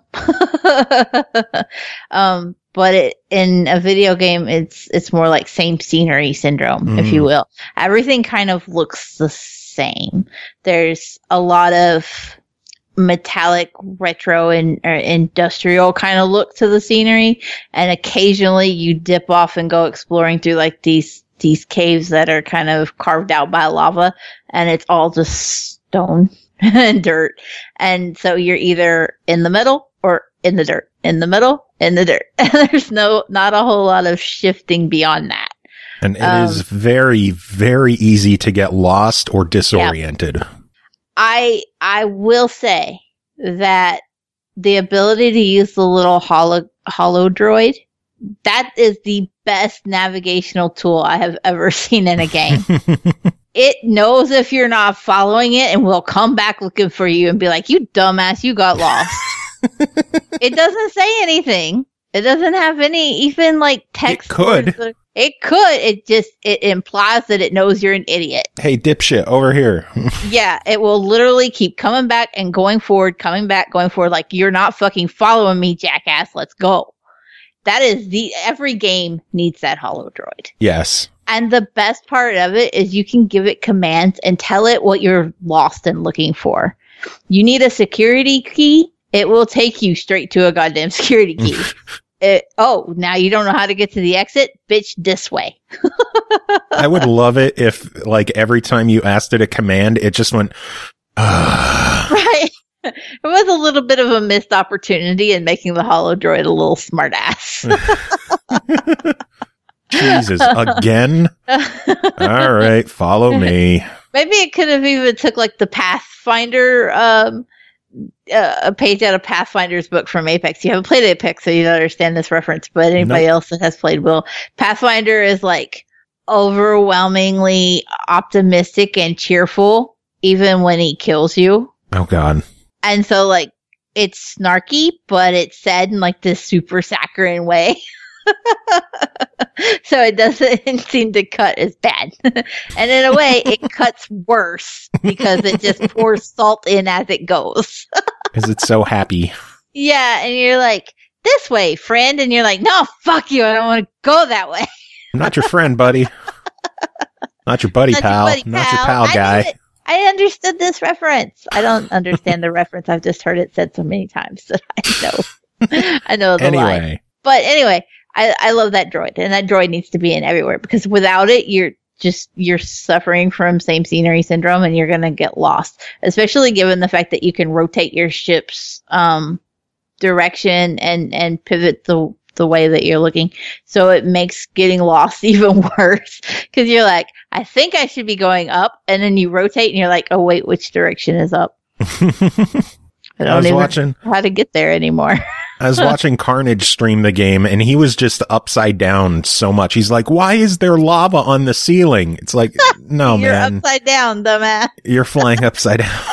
um, but it, in a video game, it's it's more like same scenery syndrome, mm. if you will. Everything kind of looks the same. There's a lot of metallic, retro, and or industrial kind of look to the scenery, and occasionally you dip off and go exploring through like these these caves that are kind of carved out by lava, and it's all just stone and dirt. And so you're either in the middle or in the dirt, in the middle, in the dirt. And there's no, not a whole lot of shifting beyond that. And it um, is very, very easy to get lost or disoriented. Yeah. I I will say that the ability to use the little holo holo droid, that is the best navigational tool I have ever seen in a game. It knows if you're not following it and will come back looking for you and be like, you dumbass, you got lost. It doesn't say anything. It doesn't have any even like text. It could. Words. It could. It just, it implies that it knows you're an idiot. Hey, dipshit, over here. Yeah, it will literally keep coming back and going forward, coming back, going forward. Like, you're not fucking following me, jackass. Let's go. That is the, every game needs that holo droid. Yes. And the best part of it is you can give it commands and tell it what you're lost and looking for. You need a security key. It will take you straight to a goddamn security key. It, oh, now you don't know how to get to the exit? Bitch, this way. I would love it if, like, every time you asked it a command, it just went, ah. Right. It was a little bit of a missed opportunity in making the holo droid a little smart ass. Jesus, again? All right, follow me. Maybe it could have even took, like, the Pathfinder, um, uh, a page out of Pathfinder's book from Apex. You haven't played Apex, so you don't understand this reference, but anybody nope. else that has played will. Pathfinder is, like, overwhelmingly optimistic and cheerful, even when he kills you. Oh, God. And so, like, it's snarky, but it's said in, like, this super saccharine way. So it doesn't seem to cut as bad. And in a way, it cuts worse because it just pours salt in as it goes. Because it's so happy. Yeah, and you're like, this way, friend. And you're like, no, fuck you. I don't want to go that way. I'm not your friend, buddy. Not your buddy, not pal. Your buddy, not pal. your pal I guy. I understood this reference. I don't understand the reference. I've just heard it said so many times that I know. I know the anyway. line. But anyway, I, I love that droid, and that droid needs to be in everywhere because without it, you're just you're suffering from same scenery syndrome, and you're gonna get lost. Especially given the fact that you can rotate your ship's um, direction and and pivot the the way that you're looking, so it makes getting lost even worse because you're like, I think I should be going up, and then you rotate, and you're like, oh wait, which direction is up? I don't I was even watching know how to get there anymore. I was watching Carnage stream the game, and he was just upside down so much. He's like, why is there lava on the ceiling? It's like, no, You're man. You're upside down, dumbass. You're flying upside down.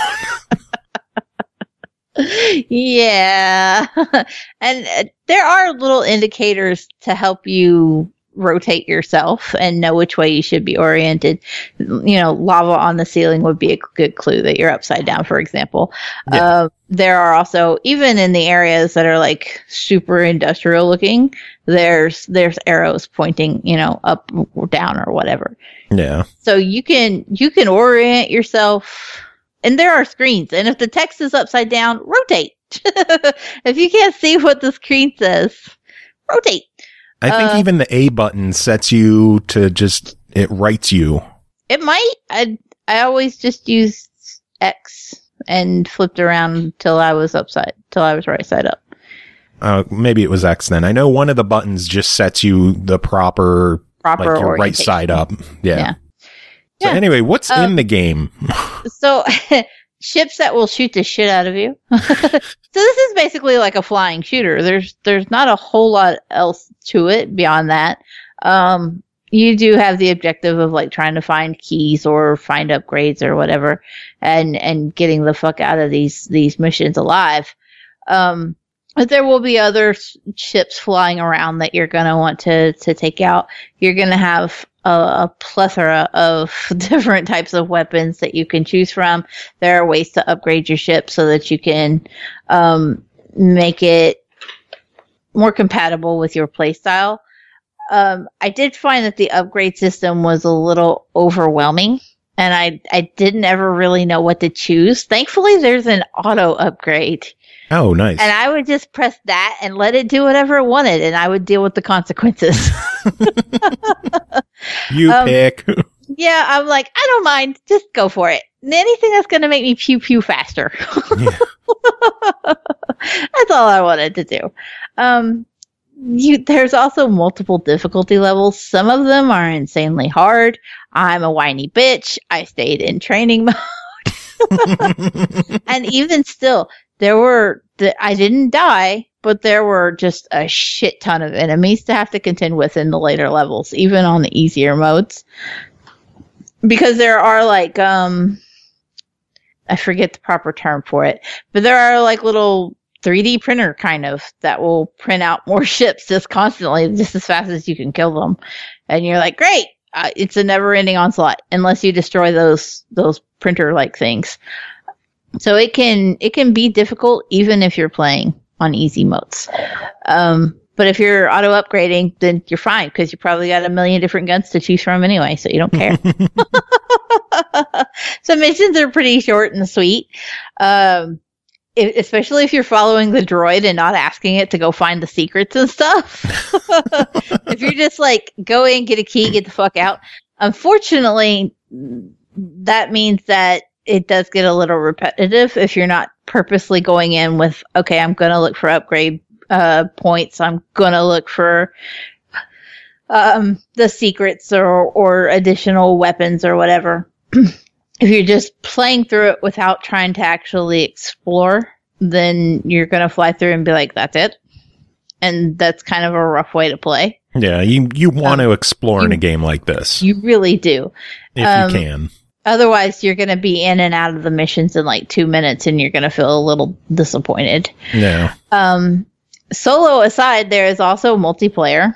Yeah. And uh, there are little indicators to help you rotate yourself and know which way you should be oriented. You know, lava on the ceiling would be a good clue that you're upside down, for example. Yeah. Uh, there are also, even in the areas that are like super industrial looking, there's there's arrows pointing, you know, up or down or whatever. Yeah. So you can you can orient yourself, and there are screens, and if the text is upside down, rotate. If you can't see what the screen says, rotate. I think uh, even the A button sets you to just, it writes you. It might. I I always just used X and flipped around until I was upside, till I was right side up. Uh, maybe it was X then. I know one of the buttons just sets you the proper, proper like your right side up. Yeah. yeah. So yeah. Anyway, what's um, in the game? So, ships that will shoot the shit out of you. So this is basically like a flying shooter. There's there's not a whole lot else to it beyond that. Um, you do have the objective of like trying to find keys or find upgrades or whatever, and and getting the fuck out of these these missions alive. Um, but there will be other ships flying around that you're gonna want to to take out. You're gonna have a, a plethora of different types of weapons that you can choose from. There are ways to upgrade your ship so that you can um, make it more compatible with your playstyle. Um, I did find that the upgrade system was a little overwhelming, and I, I didn't ever really know what to choose. Thankfully, there's an auto upgrade. Oh, nice. And I would just press that and let it do whatever it wanted, and I would deal with the consequences. You um, pick. Yeah, I'm like, I don't mind. Just go for it. And anything that's going to make me pew pew faster. Yeah. That's all I wanted to do. Um, you, there's also multiple difficulty levels. Some of them are insanely hard. I'm a whiny bitch. I stayed in training mode. And even still, there were, the, I didn't die, but there were just a shit ton of enemies to have to contend with in the later levels, even on the easier modes. Because there are like, um, I forget the proper term for it, but there are like little three D printer kind of that will print out more ships just constantly, just as fast as you can kill them. And you're like, great, uh, it's a never ending onslaught unless you destroy those, those printer like things. So it can, it can be difficult even if you're playing on easy modes. Um, but if you're auto upgrading, then you're fine because you probably got a million different guns to choose from anyway, so you don't care. So missions are pretty short and sweet. Um, if, especially if you're following the droid and not asking it to go find the secrets and stuff. If you're just like, go in, get a key, get the fuck out. Unfortunately, that means that it does get a little repetitive if you're not purposely going in with, okay, I'm going to look for upgrade uh, points. I'm going to look for um, the secrets or, or additional weapons or whatever. If you're just playing through it without trying to actually explore, then you're going to fly through and be like, that's it. And that's kind of a rough way to play. Yeah, you, you want um, to explore you, in a game like this. You really do. If um, you can. Otherwise, you're going to be in and out of the missions in like two minutes and you're going to feel a little disappointed. Yeah. Um, solo aside, there is also multiplayer.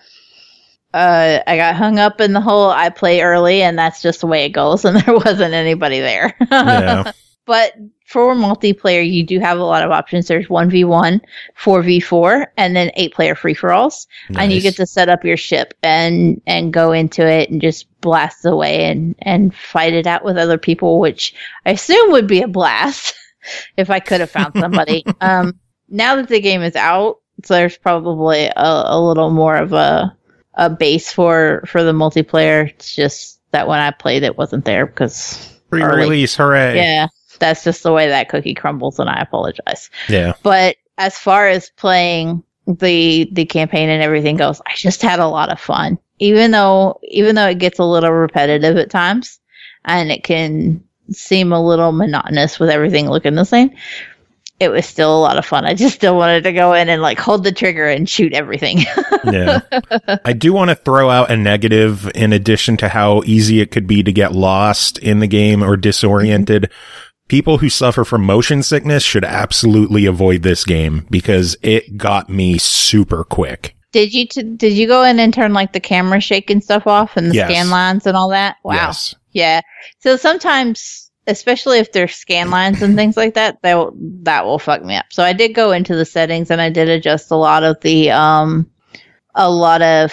Uh, I got hung up in the whole I play early and that's just the way it goes. And there wasn't anybody there. Yeah. But for multiplayer, you do have a lot of options. There's one v one, four v four, and then eight player free-for-alls. Nice. And you get to set up your ship and, and go into it and just blast away and, and fight it out with other people, which I assume would be a blast if I could have found somebody. um, now that the game is out, so there's probably a, a little more of a a base for, for the multiplayer. It's just that when I played, it wasn't there because... Pre-release, hooray. Yeah. That's just the way that cookie crumbles, and I apologize. Yeah. But as far as playing the the campaign and everything goes, I just had a lot of fun. Even though even though it gets a little repetitive at times, and it can seem a little monotonous with everything looking the same, it was still a lot of fun. I just still wanted to go in and like hold the trigger and shoot everything. Yeah. I do want to throw out a negative in addition to how easy it could be to get lost in the game or disoriented. People who suffer from motion sickness should absolutely avoid this game because it got me super quick. Did you t- did you go in and turn like the camera shake and stuff off and the yes. scan lines and all that? Wow. Yes. Yeah. So sometimes, especially if there's scan lines and things like that, that will, that will fuck me up. So I did go into the settings and I did adjust a lot of the um a lot of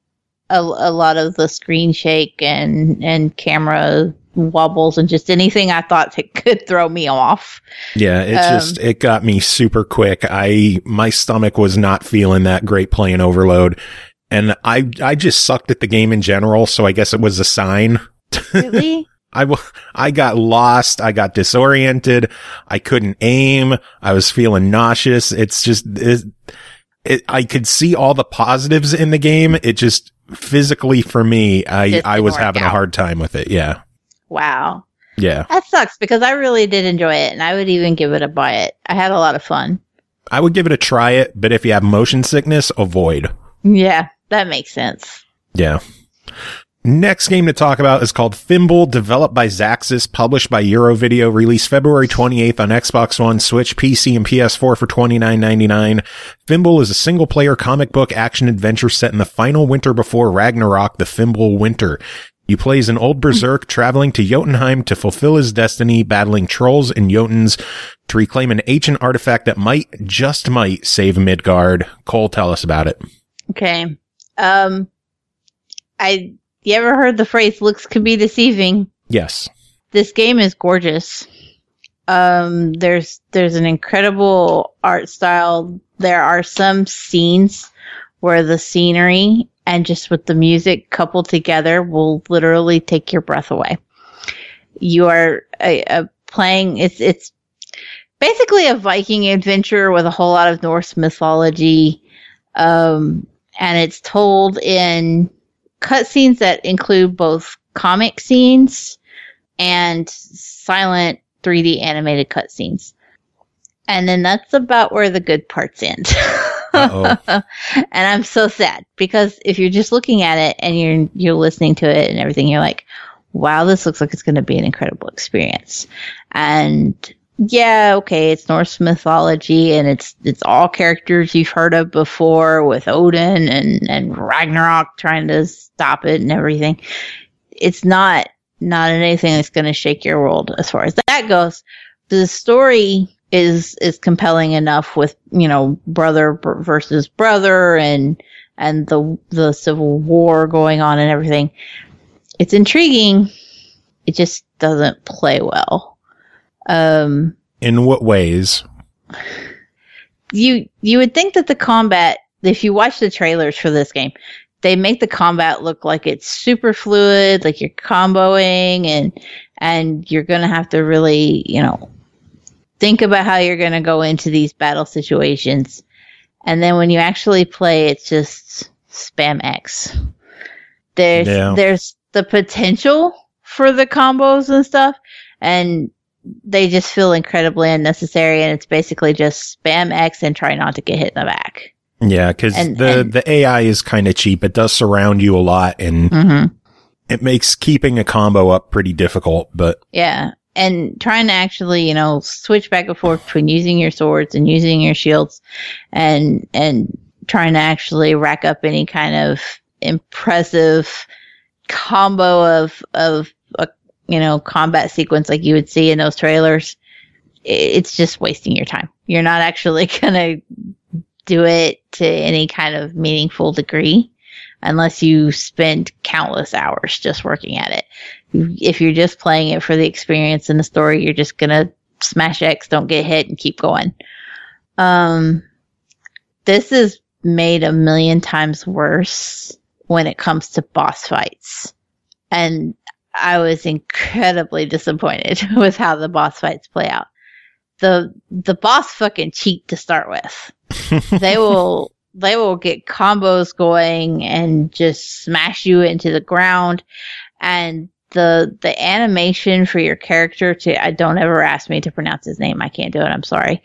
a, a lot of the screen shake and and camera wobbles and just anything I thought it could throw me off. Yeah, it um, just it got me super quick. I my stomach was not feeling that great playing Overload, and I I just sucked at the game in general. So I guess it was a sign. Really? I I got lost. I got disoriented. I couldn't aim. I was feeling nauseous. It's just it, it, I could see all the positives in the game. It just physically for me, I I was having out. a hard time with it. Yeah. Wow. Yeah. That sucks because I really did enjoy it and I would even give it a buy it. I had a lot of fun. I would give it a try it, but if you have motion sickness, avoid. Yeah, that makes sense. Yeah. Next game to talk about is called Fimble, developed by Zaxxas, published by Eurovideo, released February twenty-eighth on Xbox One, Switch, P C, and P S four for twenty-nine ninety-nine. Fimble is a single-player comic book action-adventure set in the final winter before Ragnarok, the Fimble Winter. You play as an old berserk traveling to Jotunheim to fulfill his destiny, battling trolls and Jotuns to reclaim an ancient artifact that might, just might, save Midgard. Cole, tell us about it. Okay. Um, I, you ever heard the phrase, looks can be deceiving? Yes. This game is gorgeous. Um, there's, there's an incredible art style. There are some scenes where the scenery and just with the music coupled together will literally take your breath away. You are a, a playing, it's, it's basically a Viking adventure with a whole lot of Norse mythology. Um, and it's told in cutscenes that include both comic scenes and silent three D animated cutscenes. And then that's about where the good parts end. And I'm so sad because if you're just looking at it and you're you're listening to it and everything, you're like, wow, this looks like it's going to be an incredible experience. And yeah, okay, it's Norse mythology and it's it's all characters you've heard of before with Odin and, and Ragnarok trying to stop it and everything. It's not not anything that's going to shake your world as far as that goes. The story is is compelling enough with, you know, brother versus brother and and the the civil war going on and everything. It's intriguing. It just doesn't play well. Um, in what ways? You you would think that the combat, if you watch the trailers for this game, they make the combat look like it's super fluid, like you're comboing and and you're gonna have to really, you know, think about how you're going to go into these battle situations. And then when you actually play, it's just spam X. There's, yeah. there's the potential for the combos and stuff, and they just feel incredibly unnecessary. And it's basically just spam X and try not to get hit in the back. Yeah, because the, and, the A I is kind of cheap. It does surround you a lot, and mm-hmm. it makes keeping a combo up pretty difficult. But yeah. And trying to actually, you know, switch back and forth between using your swords and using your shields and and trying to actually rack up any kind of impressive combo of, of a, you know, combat sequence like you would see in those trailers, it's just wasting your time. You're not actually going to do it to any kind of meaningful degree unless you spend countless hours just working at it. If you're just playing it for the experience and the story, you're just going to smash X, don't get hit, and keep going. Um, this is made a million times worse when it comes to boss fights. And I was incredibly disappointed with how the boss fights play out. The the boss fucking cheat to start with. They will they will get combos going and just smash you into the ground. And the the animation for your character to I don't ever ask me to pronounce his name. I can't do it. I'm sorry.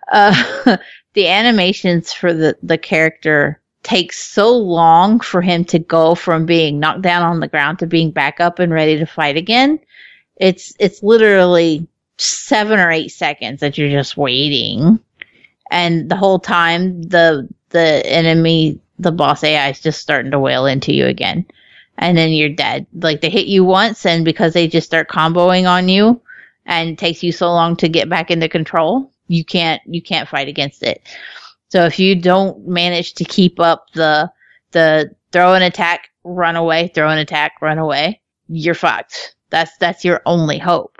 Uh, the animations for the, the character take so long for him to go from being knocked down on the ground to being back up and ready to fight again. It's it's literally seven or eight seconds that you're just waiting, and the whole time the the enemy, the boss A I, is just starting to wail into you again, and then you're dead. Like, they hit you once, and because they just start comboing on you, and it takes you so long to get back into control, you can't you can't fight against it. So if you don't manage to keep up the the throw an attack, run away, throw an attack, run away, you're fucked. That's that's your only hope.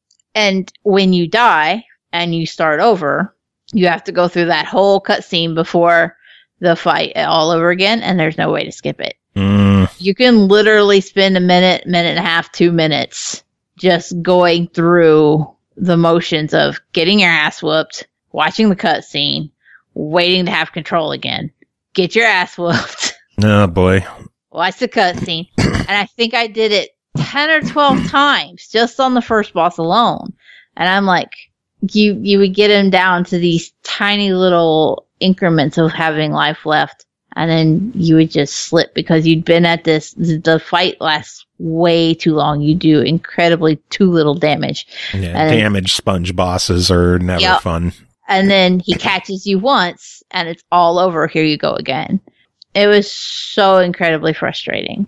And when you die and you start over, you have to go through that whole cutscene before the fight all over again, and there's no way to skip it. Mm. You can literally spend a minute, minute and a half, two minutes just going through the motions of getting your ass whooped, watching the cutscene, waiting to have control again, get your ass whooped. Oh boy. Watch the cutscene. And I think I did it ten or twelve times just on the first boss alone. And I'm like, you, you would get him down to these tiny little increments of having life left. And then you would just slip because you'd been at this, the fight lasts way too long. You do incredibly too little damage. Yeah, and damage sponge bosses are never yep. fun. And then he catches you once and it's all over. Here you go again. It was so incredibly frustrating.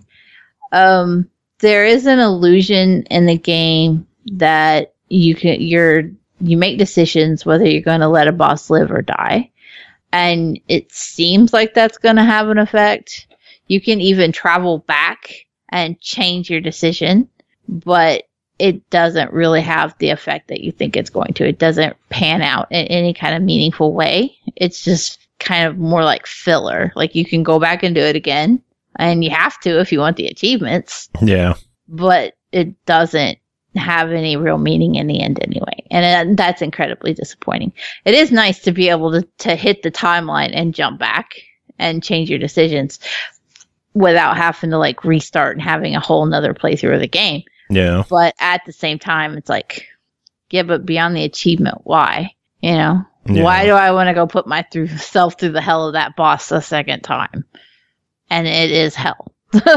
Um, there is an illusion in the game that you can, you're, you make decisions whether you're going to let a boss live or die. And it seems like that's going to have an effect. You can even travel back and change your decision, but it doesn't really have the effect that you think it's going to. It doesn't pan out in any kind of meaningful way. It's just kind of more like filler. Like, you can go back and do it again, and you have to if you want the achievements. Yeah. But it doesn't have any real meaning in the end anyway. And it, that's incredibly disappointing. It is nice to be able to, to hit the timeline and jump back and change your decisions without having to like restart and having a whole nother playthrough of the game. Yeah. But at the same time, it's like, Yeah, but beyond the achievement, why? You know? Yeah. Why do I want to go put myself through the hell of that boss a second time? And it is hell.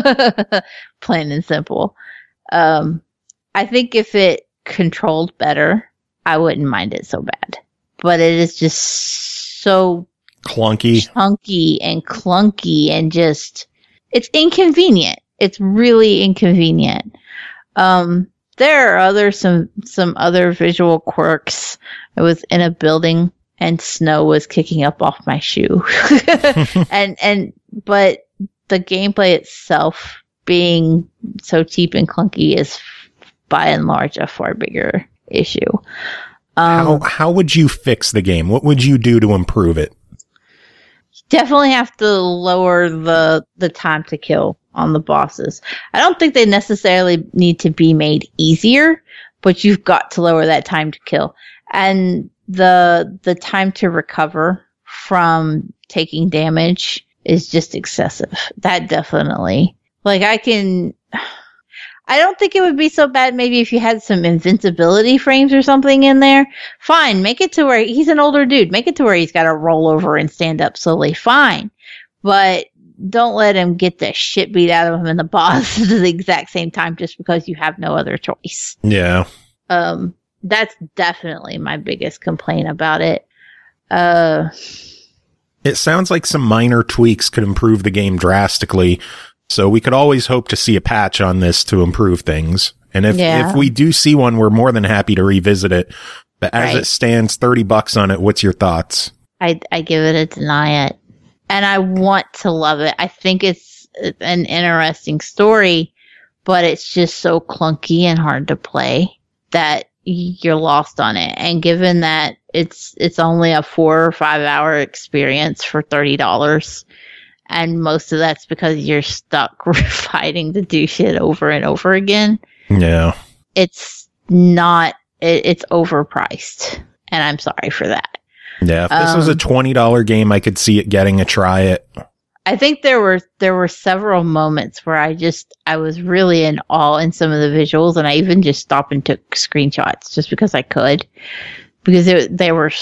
Plain and simple. Um, I think if it controlled better, I wouldn't mind it so bad. But it is just so clunky, chunky and clunky and just, it's inconvenient. It's really inconvenient. Um, there are other, some, some other visual quirks. I was in a building and snow was kicking up off my shoe. and, and, but the gameplay itself being so cheap and clunky is by and large a far bigger issue. Um, how, how would you fix the game? What would you do to improve it? Definitely have to lower the the time to kill on the bosses. I don't think they necessarily need to be made easier, but you've got to lower that time to kill. And the the time to recover from taking damage is just excessive. That definitely. Like I can I don't think it would be so bad maybe if you had some invincibility frames or something in there. Fine, make it to where he's an older dude. Make it to where he's got to roll over and stand up slowly. Fine. But don't let him get the shit beat out of him in the boss at the exact same time just because you have no other choice. Yeah. Um, that's definitely my biggest complaint about it. Uh, it sounds like some minor tweaks could improve the game drastically. So we could always hope to see a patch on this to improve things. And if, yeah. if we do see one, we're more than happy to revisit it. But as right. it stands, thirty bucks on it. What's your thoughts? I, I give it a deny it. And I want to love it. I think it's an interesting story, but it's just so clunky and hard to play that you're lost on it. And given that it's, it's only a four or five hour experience for thirty dollars. And most of that's because you're stuck fighting to do shit over and over again. Yeah. It's not, it, it's overpriced. And I'm sorry for that. Yeah. If this um, was a twenty dollars game, I could see it getting a try it. I think there were, there were several moments where I just, I was really in awe in some of the visuals. And I even just stopped and took screenshots just because I could. Because it, they were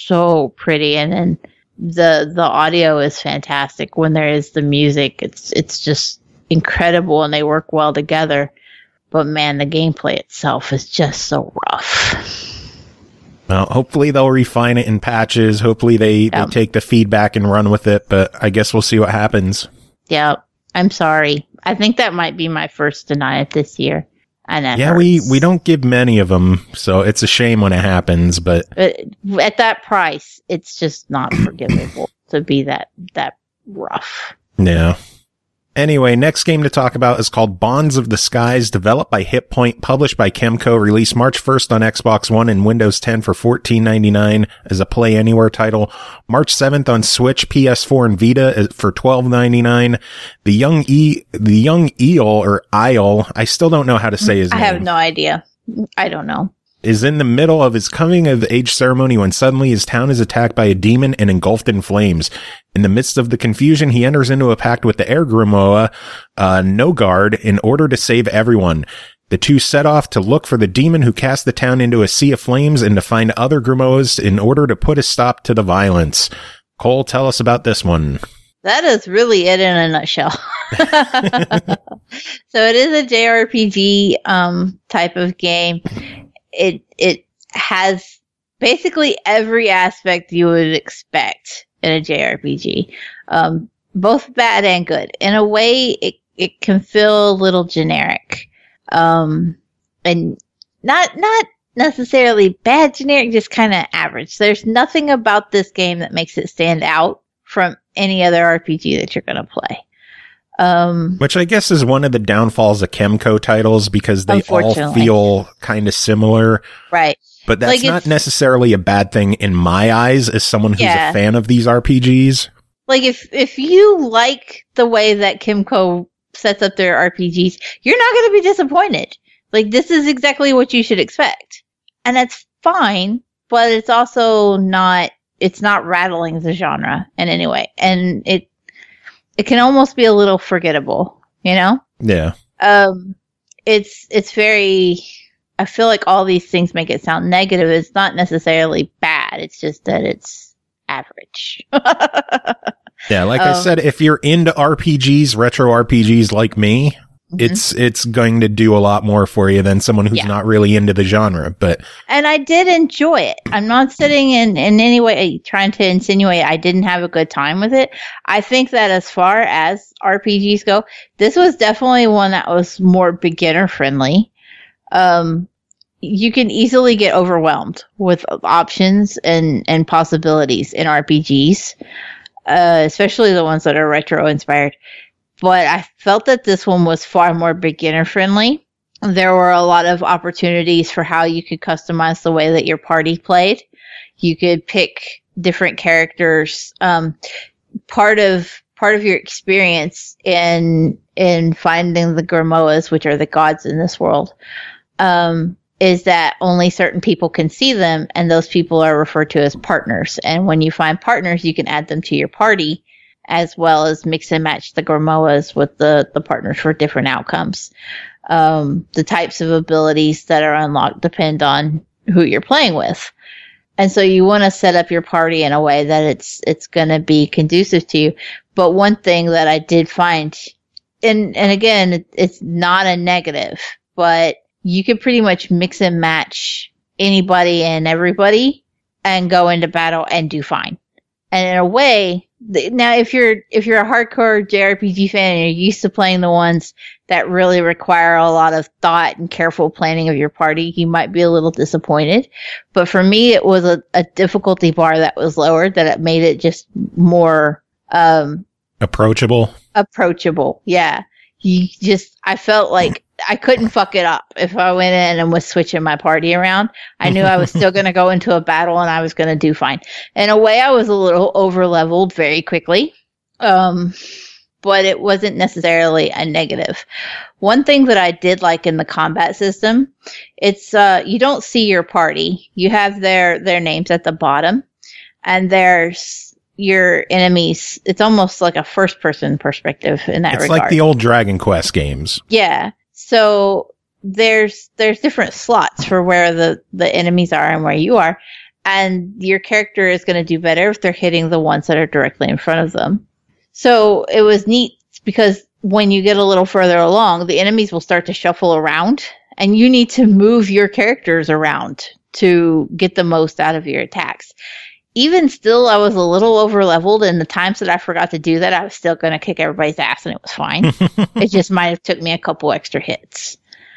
so pretty. And then, The the audio is fantastic when there is the music. It's it's just incredible and they work well together. But man, the gameplay itself is just so rough. Well, hopefully they'll refine it in patches. Hopefully they, Yep. they take the feedback and run with it. But I guess we'll see what happens. Yeah, I'm sorry. I think that might be my first deny it this year. And that Yeah, we, hurts. we don't give many of them, so it's a shame when it happens, but But at that price, it's just not forgivable to be that that rough. yeah. Anyway, next game to talk about is called Bonds of the Skies, developed by Hit Point, published by Kemco, released March first on Xbox One and Windows ten for fourteen ninety-nine as a Play Anywhere title, March seventh on Switch, P S four, and Vita for twelve ninety-nine. The young E, the young Eel or Isle, I still don't know how to say his I name. have no idea. I don't know. Is in the middle of his coming of age ceremony when suddenly his town is attacked by a demon and engulfed in flames. In the midst of the confusion, he enters into a pact with the Air Grimoire, uh, Nogard, in order to save everyone. The two set off to look for the demon who cast the town into a sea of flames and to find other Grimoires in order to put a stop to the violence. Cole, tell us about this one. That is really it in a nutshell. So it is a J R P G um, type of game. It it has basically every aspect you would expect in a J R P G, um, both bad and good. In a way, it it can feel a little generic, um, and not not necessarily bad generic, just kind of average. There's nothing about this game that makes it stand out from any other R P G that you're going to play. Um, Which I guess is one of the downfalls of Kemco titles because they all Unfortunately. feel kind of similar. right. But that's Like, not it's- necessarily a bad thing in my eyes as someone who's Yeah. a fan of these R P Gs. Like if if you like the way that Kimco sets up their R P Gs, you're not going to be disappointed. Like this is exactly what you should expect. And that's fine, but it's also not it's not rattling the genre in any way. And it it can almost be a little forgettable, you know? Yeah. Um it's it's very I feel like all these things make it sound negative. It's not necessarily bad. It's just that it's average. Yeah, like um, I said, if you're into R P Gs, retro R P Gs like me, mm-hmm. it's it's going to do a lot more for you than someone who's yeah. not really into the genre. But and I did enjoy it. I'm not sitting in, in any way trying to insinuate I didn't have a good time with it. I think that as far as R P Gs go, this was definitely one that was more beginner friendly. Um, you can easily get overwhelmed with options and, and possibilities in R P Gs. Uh, especially the ones that are retro inspired. But I felt that this one was far more beginner friendly. There were a lot of opportunities for how you could customize the way that your party played. You could pick different characters. Um, part of part of your experience in in finding the Grimoires, which are the gods in this world, um, is that only certain people can see them, and those people are referred to as partners. And when you find partners, you can add them to your party, as well as mix and match the Grimoires with the, the partners for different outcomes. Um, the types of abilities that are unlocked depend on who you're playing with. And so you want to set up your party in a way that it's it's going to be conducive to you. But one thing that I did find, and, and again, it, it's not a negative, but you can pretty much mix and match anybody and everybody and go into battle and do fine. And in a way, now if you're if you're a hardcore J R P G fan and you're used to playing the ones that really require a lot of thought and careful planning of your party, you might be a little disappointed. But for me, it was a, a difficulty bar that was lowered, that it made it just more um, approachable. Approachable, yeah. You just, I felt like I couldn't fuck it up if I went in and was switching my party around. I knew I was still going to go into a battle and I was going to do fine. In a way, I was a little over leveled very quickly, um, but it wasn't necessarily a negative. One thing that I did like in the combat system, it's uh, you don't see your party. You have their their names at the bottom, and there's your enemies. It's almost like a first person perspective in that it's regard. It's like the old Dragon Quest games. Yeah. So there's there's different slots for where the, the enemies are and where you are. And your character is going to do better if they're hitting the ones that are directly in front of them. So it was neat because when you get a little further along, the enemies will start to shuffle around and you need to move your characters around to get the most out of your attacks. Even still, I was a little over leveled, and the times that I forgot to do that, I was still going to kick everybody's ass, and it was fine. It just might have took me a couple extra hits.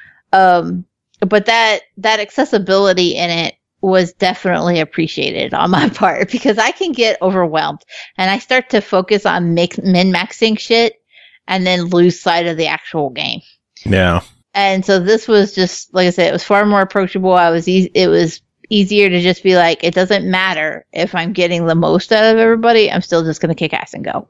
Um, but that that accessibility in it was definitely appreciated on my part, because I can get overwhelmed, and I start to focus on mix, min-maxing shit, and then lose sight of the actual game. Yeah. And so this was just, like I said, it was far more approachable. I was easy, it was easier to just be like, it doesn't matter if I'm getting the most out of everybody. I'm still just going to kick ass and go.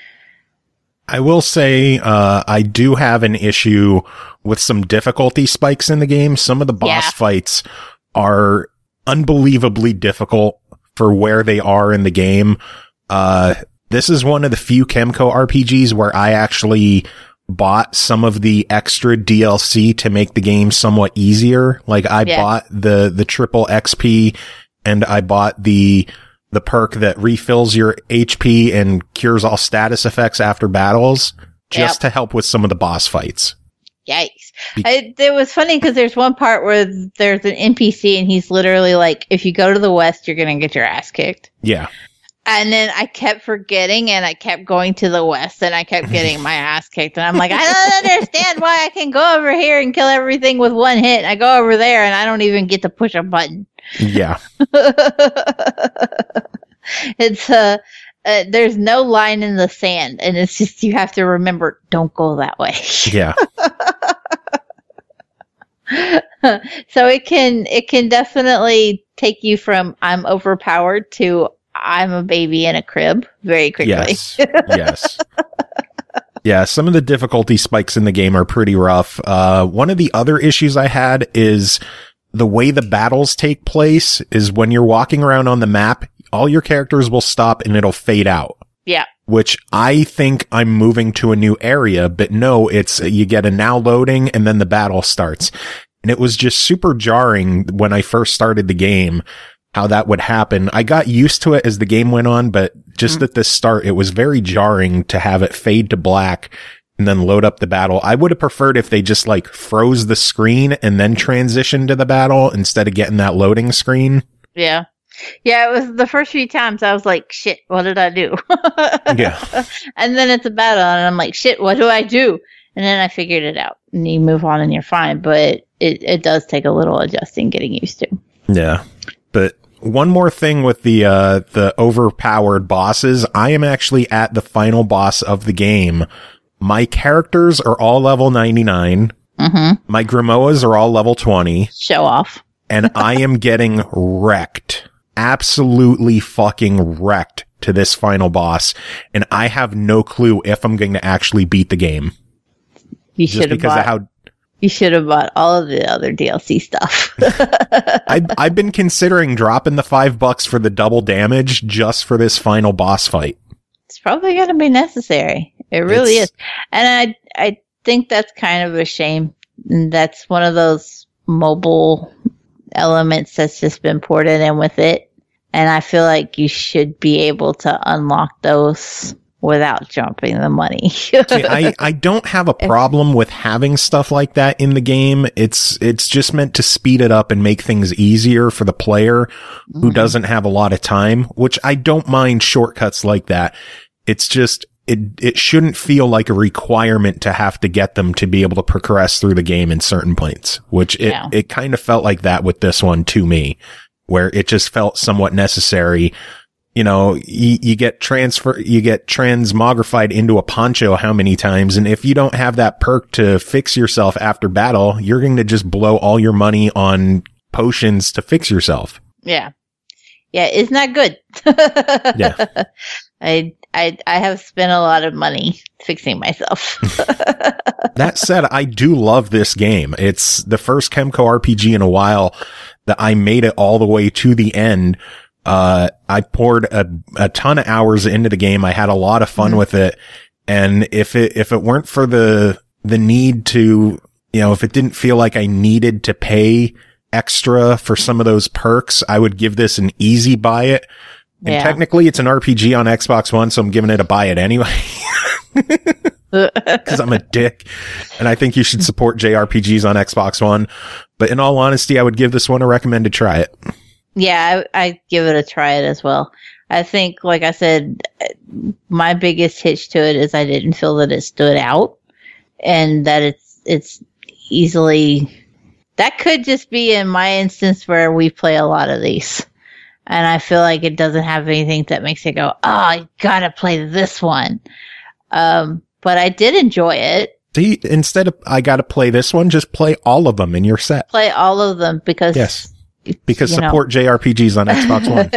I will say, uh, I do have an issue with some difficulty spikes in the game. Some of the boss yeah. fights are unbelievably difficult for where they are in the game. Uh, this is one of the few Kemco R P Gs where I actually bought some of the extra D L C to make the game somewhat easier. Like I yeah. bought the, the triple X P, and I bought the, the perk that refills your H P and cures all status effects after battles, just yep. to help with some of the boss fights. Yikes. Be- I, it was funny because there's one part where there's an N P C and he's literally like, if you go to the west, you're going to get your ass kicked. Yeah. And then I kept forgetting, and I kept going to the west, and I kept getting my ass kicked. And I'm like, I don't understand why I can go over here and kill everything with one hit. And I go over there, and I don't even get to push a button. Yeah. It's uh, uh, there's no line in the sand, and it's just you have to remember, don't go that way. Yeah. So it can it can definitely take you from I'm overpowered to I'm a baby in a crib very quickly. Yes. Yes. Yeah, some of the difficulty spikes in the game are pretty rough. Uh, one of the other issues I had is the way the battles take place is when you're walking around on the map, all your characters will stop and it'll fade out. Yeah. Which I think I'm moving to a new area, but no, it's you get a now loading and then the battle starts. And it was just super jarring when I first started the game, how that would happen. I got used to it as the game went on, but just mm. at the start, it was very jarring to have it fade to black and then load up the battle. I would have preferred if they just like froze the screen and then transitioned to the battle instead of getting that loading screen. Yeah. Yeah, it was the first few times I was like, shit, what did I do? Yeah. And then it's a battle and I'm like, shit, what do I do? And then I figured it out and you move on and you're fine. But it, it does take a little adjusting, getting used to. Yeah. But one more thing with the, uh, the overpowered bosses, I am actually at the final boss of the game. My characters are all level ninety-nine. Mm-hmm. My Grimoires are all level twenty. Show off. And I am getting wrecked. Absolutely fucking wrecked to this final boss. And I have no clue if I'm going to actually beat the game. You should have bought, how, you should have bought all of the other D L C stuff. I, I've been considering dropping the five bucks for the double damage just for this final boss fight. It's probably going to be necessary. It really it's, is. And I, I think that's kind of a shame. That's one of those mobile elements that's just been ported in with it. And I feel like you should be able to unlock those without jumping the money. See, I, I don't have a problem with having stuff like that in the game. It's, it's just meant to speed it up and make things easier for the player who mm-hmm. doesn't have a lot of time, which I don't mind shortcuts like that. It's just, it, it shouldn't feel like a requirement to have to get them to be able to progress through the game in certain points, which it, yeah. it kind of felt like that with this one to me, where it just felt somewhat necessary. You know, you, you get transfer, you get transmogrified into a poncho how many times. And if you don't have that perk to fix yourself after battle, you're going to just blow all your money on potions to fix yourself. Yeah. Yeah. It's not good. Yeah. I, I, I have spent a lot of money fixing myself. That said, I do love this game. It's the first Kemco R P G in a while that I made it all the way to the end. Uh, I poured a, a ton of hours into the game. I had a lot of fun mm-hmm. with it. And if it, if it weren't for the, the need to, you know, if it didn't feel like I needed to pay extra for some of those perks, I would give this an easy buy it. And yeah. technically it's an R P G on Xbox One, so I'm giving it a buy it anyway. Cause I'm a dick. And I think you should support J R P Gs on Xbox One. But in all honesty, I would give this one a recommend to try it. Yeah, I, I give it a try it as well. I think, like I said, my biggest hitch to it is I didn't feel that it stood out and that it's, it's easily, that could just be in my instance where we play a lot of these. And I feel like it doesn't have anything that makes it go, oh, I gotta play this one. Um, but I did enjoy it. See, instead of I gotta play this one, just play all of them in your set. Play all of them because, yes. Because support know. J R P Gs on Xbox One.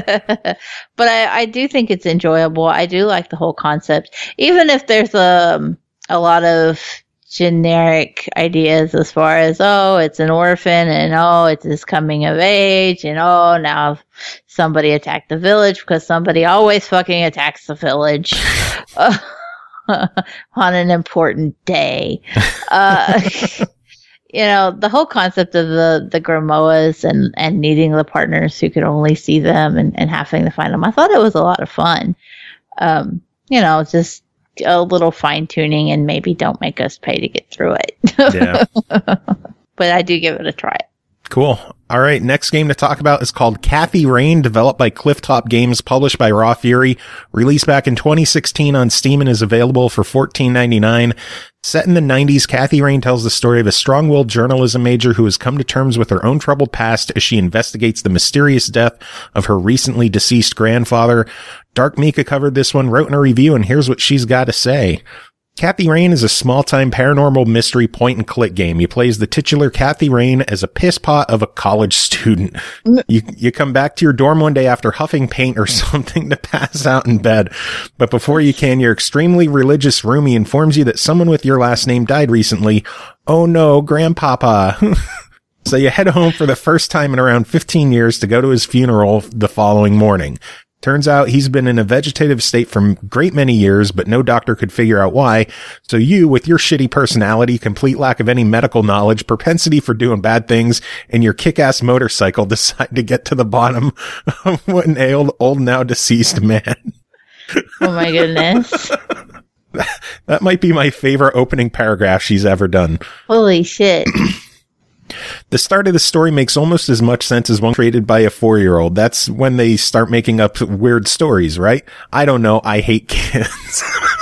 But I, I do think it's enjoyable. I do like the whole concept. Even if there's a, a lot of generic ideas as far as, oh, it's an orphan and oh, it's his coming of age and oh, now somebody attacked the village because somebody always fucking attacks the village uh, on an important day. Uh, You know, the whole concept of the, the Grimoires and, and needing the partners who could only see them and, and having to find them. I thought it was a lot of fun. Um, you know, just a little fine tuning and maybe don't make us pay to get through it. Yeah. But I do give it a try. Cool. All right. Next game to talk about is called Kathy Rain, developed by Clifftop Games, published by Raw Fury, released back in twenty sixteen on Steam and is available for fourteen ninety-nine. Set in the nineties, Kathy Rain tells the story of a strong-willed journalism major who has come to terms with her own troubled past as she investigates the mysterious death of her recently deceased grandfather. Dark Mika covered this one, wrote in a review, and here's what she's got to say. Kathy Rain is a small-time paranormal mystery point-and-click game. You play as the titular Kathy Rain as a pisspot of a college student. You you come back to your dorm one day after huffing paint or something to pass out in bed. But before you can, your extremely religious roomie informs you that someone with your last name died recently. Oh no, grandpapa. So you head home for the first time in around fifteen years to go to his funeral the following morning. Turns out he's been in a vegetative state for a great many years, but no doctor could figure out why. So you, with your shitty personality, complete lack of any medical knowledge, propensity for doing bad things, and your kick-ass motorcycle, decide to get to the bottom of what an old, old now deceased man. Oh my goodness. That might be my favorite opening paragraph she's ever done. Holy shit. The start of the story makes almost as much sense as one created by a four-year-old. That's when they start making up weird stories, right? I don't know. I hate kids.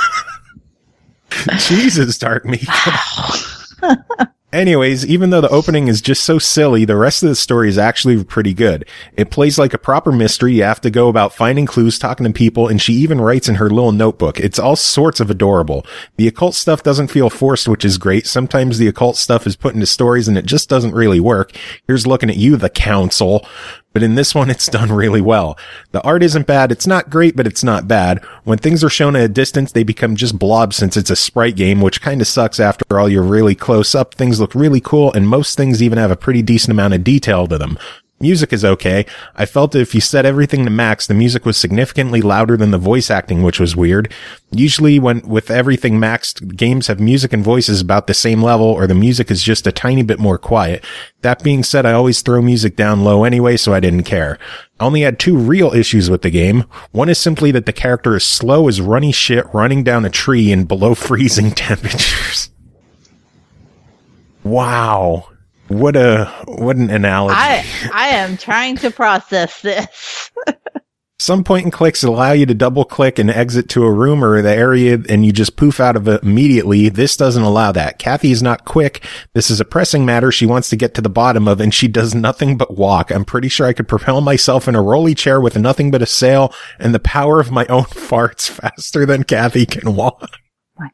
Jesus, Dark Meek. Wow. Anyways, even though the opening is just so silly, the rest of the story is actually pretty good. It plays like a proper mystery. You have to go about finding clues, talking to people, and she even writes in her little notebook. It's all sorts of adorable. The occult stuff doesn't feel forced, which is great. Sometimes the occult stuff is put into stories and it just doesn't really work. Here's looking at you, the council. But in this one, it's done really well. The art isn't bad. It's not great, but it's not bad. When things are shown at a distance, they become just blobs since it's a sprite game, which kind of sucks after all. You're really close up. Things look really cool, and most things even have a pretty decent amount of detail to them. Music is okay. I felt that if you set everything to max, the music was significantly louder than the voice acting, which was weird. Usually when, with everything maxed, games have music and voices about the same level, or the music is just a tiny bit more quiet. That being said, I always throw music down low anyway, so I didn't care. I only had two real issues with the game. One is simply that the character is slow as runny shit running down a tree in below freezing temperatures. Wow. What a, what an analogy. I, I am trying to process this. Some point and clicks allow you to double click and exit to a room or the area and you just poof out of it immediately. This doesn't allow that. Kathy is not quick. This is a pressing matter she wants to get to the bottom of, and she does nothing but walk. I'm pretty sure I could propel myself in a rolly chair with nothing but a sail and the power of my own farts faster than Kathy can walk. My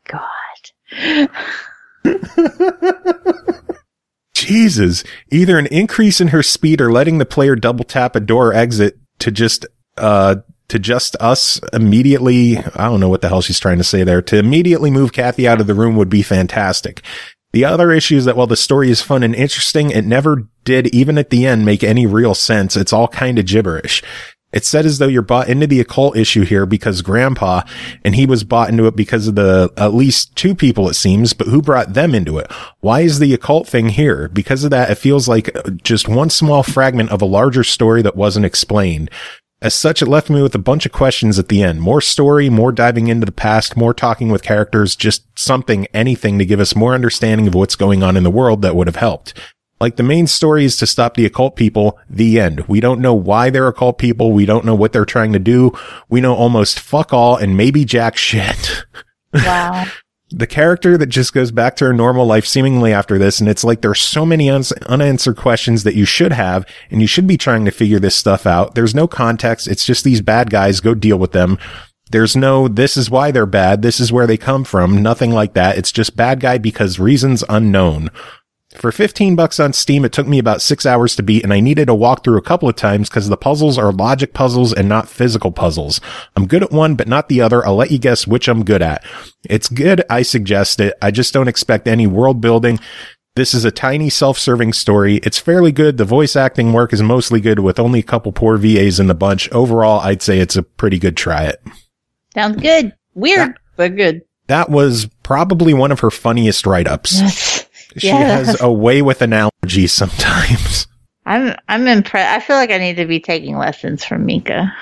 God. Jesus. Either an increase in her speed or letting the player double tap a door or exit to just, uh, to just us immediately. I don't know what the hell she's trying to say there. To immediately move Kathy out of the room would be fantastic. The other issue is that while the story is fun and interesting, it never did, even at the end, make any real sense. It's all kind of gibberish. It's said as though you're bought into the occult issue here because Grandpa, and he was bought into it because of the, at least two people it seems, but who brought them into it? Why is the occult thing here? Because of that, it feels like just one small fragment of a larger story that wasn't explained. As such, it left me with a bunch of questions at the end. More story, more diving into the past, more talking with characters, just something, anything to give us more understanding of what's going on in the world that would have helped. Like, the main story is to stop the occult people, the end. We don't know why they're occult people. We don't know what they're trying to do. We know almost fuck all and maybe jack shit. Wow. The character that just goes back to her normal life seemingly after this, and it's like there's so many un- unanswered questions that you should have, and you should be trying to figure this stuff out. There's no context. It's just these bad guys, go deal with them. There's no, this is why they're bad, this is where they come from, nothing like that. It's just bad guy because reasons unknown. For fifteen bucks on Steam, it took me about six hours to beat, and I needed to walk through a couple of times because the puzzles are logic puzzles and not physical puzzles. I'm good at one, but not the other. I'll let you guess which I'm good at. It's good. I suggest it. I just don't expect any world building. This is a tiny self-serving story. It's fairly good. The voice acting work is mostly good with only a couple poor V As in the bunch. Overall, I'd say it's a pretty good try it. Sounds good. Weird, that, but good. That was probably one of her funniest write-ups. Yes. She yeah. has a way with analogies sometimes. I'm I'm impressed. I feel like I need to be taking lessons from Mika.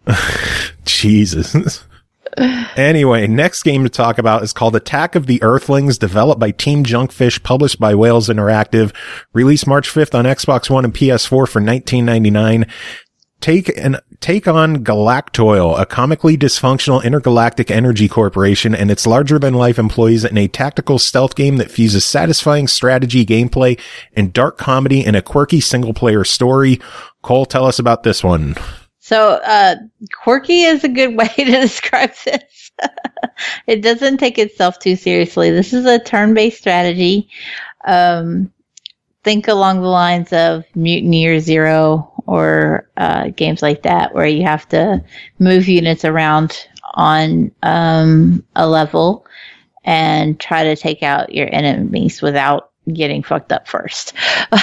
Jesus. Anyway, next game to talk about is called Attack of the Earthlings, developed by Team Junkfish, published by Wales Interactive, released March fifth on Xbox One and P S four for nineteen ninety-nine. Take an take on Galactoil, a comically dysfunctional intergalactic energy corporation, and its larger-than-life employees in a tactical stealth game that fuses satisfying strategy gameplay and dark comedy in a quirky single-player story. Cole, tell us about this one. So, uh, quirky is a good way to describe this. It doesn't take itself too seriously. This is a turn-based strategy. Um, think along the lines of Mutineer Zero or uh, games like that, where you have to move units around on um, a level and try to take out your enemies without getting fucked up first.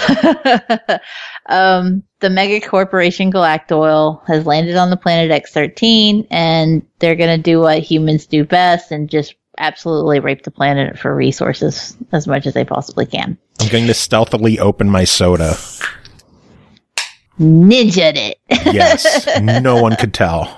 um, the mega corporation Galactoil has landed on the planet X thirteen, and they're going to do what humans do best and just absolutely rape the planet for resources as much as they possibly can. I'm going to stealthily open my soda. Ninja'd it. Yes, no one could tell.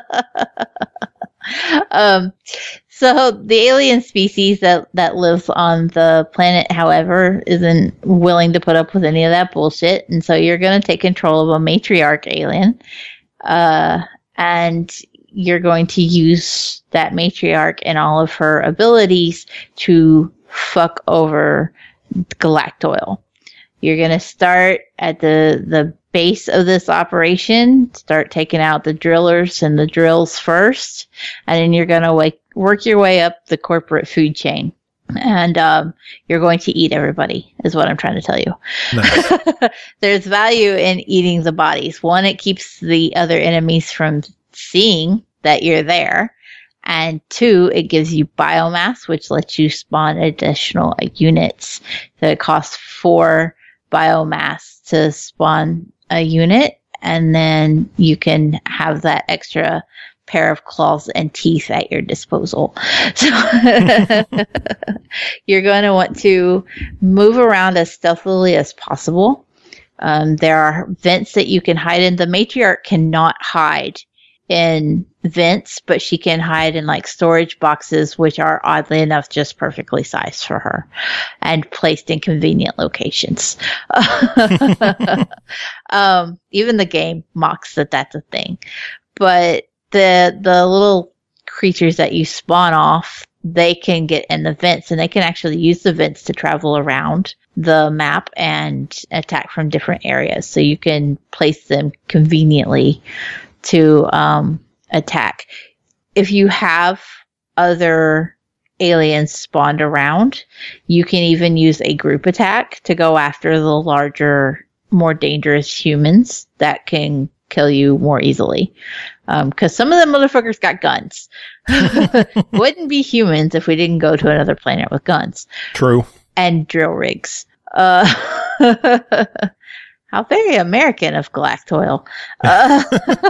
um, so the alien species that, that lives on the planet, however, isn't willing to put up with any of that bullshit. And so you're going to take control of a matriarch alien. Uh, and you're going to use that matriarch and all of her abilities to fuck over Galactoil. You're going to start at the, the base of this operation, start taking out the drillers and the drills first, and then you're going to like work your way up the corporate food chain. And um, you're going to eat everybody, is what I'm trying to tell you. Nice. There's value in eating the bodies. One, it keeps the other enemies from seeing that you're there. And two, it gives you biomass, which lets you spawn additional uh, units. So it costs four biomass to spawn a unit, and then you can have that extra pair of claws and teeth at your disposal. So you're going to want to move around as stealthily as possible. Um, there are vents that you can hide in. The matriarch cannot hide in vents, but she can hide in like storage boxes, which are oddly enough just perfectly sized for her and placed in convenient locations. um, even the game mocks that that's a thing. But the the little creatures that you spawn off, they can get in the vents, and they can actually use the vents to travel around the map and attack from different areas. So you can place them conveniently to um, attack. If you have other aliens spawned around, you can even use a group attack to go after the larger, more dangerous humans that can kill you more easily. Because um, some of them motherfuckers got guns. Wouldn't be humans if we didn't go to another planet with guns. True. And drill rigs. Uh, how very American of Galactoil. Uh,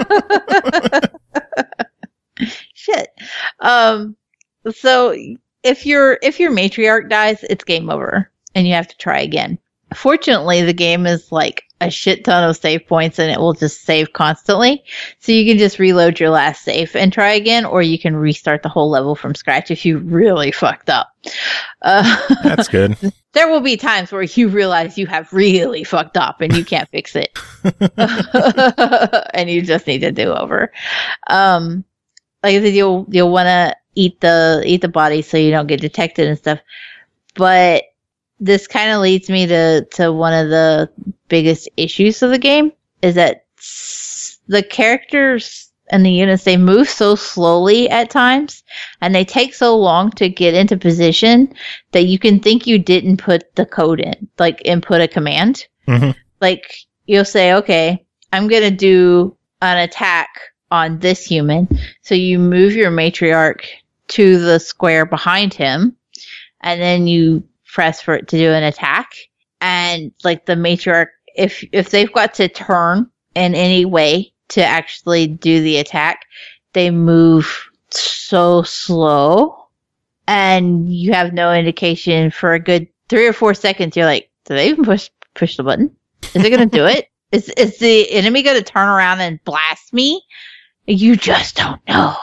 shit. Um, so if your if your matriarch dies, it's game over, and you have to try again. Fortunately, the game is like a shit ton of save points, and it will just save constantly. So you can just reload your last save and try again, or you can restart the whole level from scratch if you really fucked up. Uh, That's good. There will be times where you realize you have really fucked up and you can't fix it. And you just need to do over. Um, like I said, you'll, you'll want to eat the, eat the body so you don't get detected and stuff. But this kind of leads me to, to one of the biggest issues of the game is that the characters and the units, they move so slowly at times, and they take so long to get into position that you can think you didn't put the code in, like input a command. Mm-hmm. Like you'll say, okay, I'm going to do an attack on this human. So you move your matriarch to the square behind him, and then you press for it to do an attack. And like the matriarch, if, if they've got to turn in any way to actually do the attack, they move so slow, and you have no indication for a good three or four seconds. You're like, do they even push push the button? Is it going to do it? Is is the enemy going to turn around and blast me? You just don't know.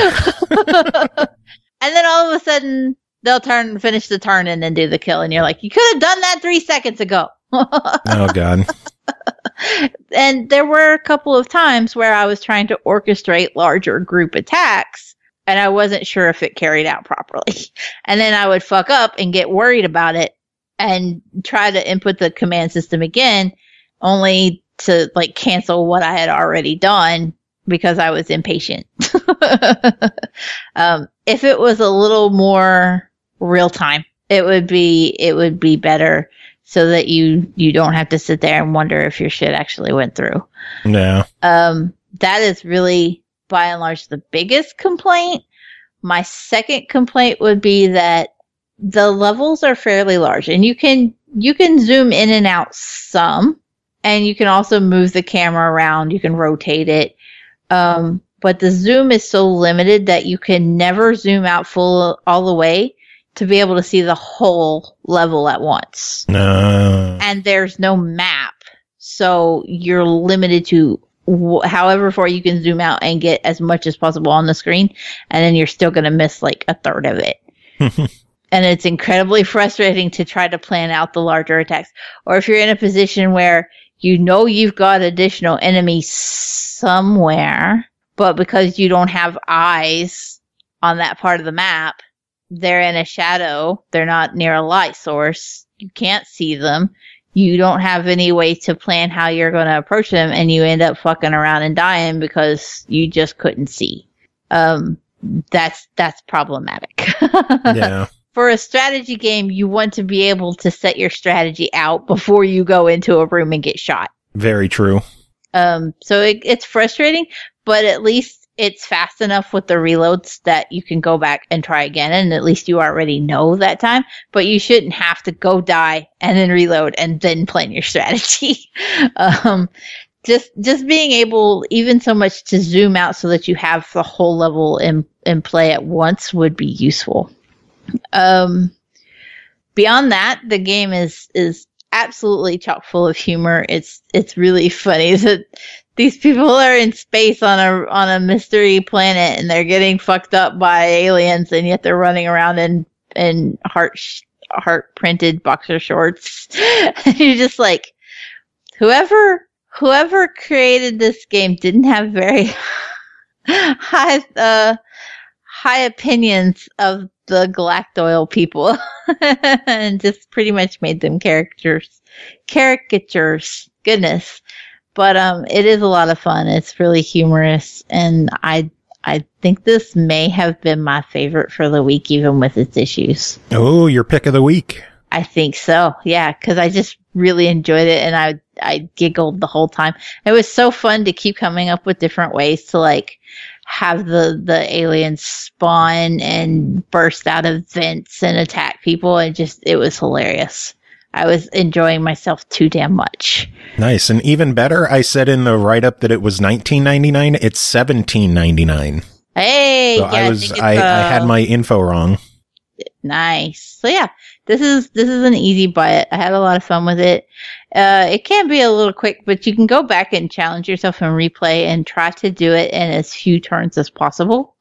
And then all of a sudden, they'll turn and finish the turn and then do the kill, and you're like, you could have done that three seconds ago. Oh God. And there were a couple of times where I was trying to orchestrate larger group attacks, and I wasn't sure if it carried out properly. And then I would fuck up and get worried about it and try to input the command system again, only to like cancel what I had already done because I was impatient. um, if it was a little more real time, it would be it would be better. So that you, you don't have to sit there and wonder if your shit actually went through. No. Um, that is really, by and large, the biggest complaint. My second complaint would be that the levels are fairly large, and you can you can zoom in and out some, and you can also move the camera around. You can rotate it. Um, but the zoom is so limited that you can never zoom out full all the way to be able to see the whole level at once. No. And there's no map. So you're limited to wh- however far you can zoom out and get as much as possible on the screen. And then you're still going to miss like a third of it. And it's incredibly frustrating to try to plan out the larger attacks. Or if you're in a position where you know you've got additional enemies somewhere, but because you don't have eyes on that part of the map, they're in a shadow. They're not near a light source. You can't see them. You don't have any way to plan how you're going to approach them, and you end up fucking around and dying because you just couldn't see. Um, that's that's problematic. Yeah. For a strategy game, you want to be able to set your strategy out before you go into a room and get shot. Very true. Um, so it, it's frustrating, but at least it's fast enough with the reloads that you can go back and try again, and at least you already know that time. But you shouldn't have to go die and then reload and then plan your strategy. um, just just being able, even so much, to zoom out so that you have the whole level in in play at once would be useful. Um, beyond that, the game is, is absolutely chock full of humor. It's, it's really funny that these people are in space on a, on a mystery planet and they're getting fucked up by aliens, and yet they're running around in, in heart, heart printed boxer shorts. And you're just like, whoever, whoever created this game didn't have very high, uh, high opinions of the Galactoil people and just pretty much made them characters, caricatures. Goodness. But, um, it is a lot of fun. It's really humorous. And I, I think this may have been my favorite for the week, even with its issues. Oh, your pick of the week. I think so. Yeah. Cause I just really enjoyed it, and I, I giggled the whole time. It was so fun to keep coming up with different ways to like have the, the aliens spawn and burst out of vents and attack people. And just, it was hilarious. I was enjoying myself too damn much. Nice. And even better, I said in the write-up that it was nineteen ninety-nine. It's seventeen ninety-nine. Hey, so yeah, I was, I, I, I had my info wrong. Nice. So yeah, this is, this is an easy buy it. I had a lot of fun with it. Uh, it can be a little quick, but you can go back and challenge yourself and replay and try to do it in as few turns as possible.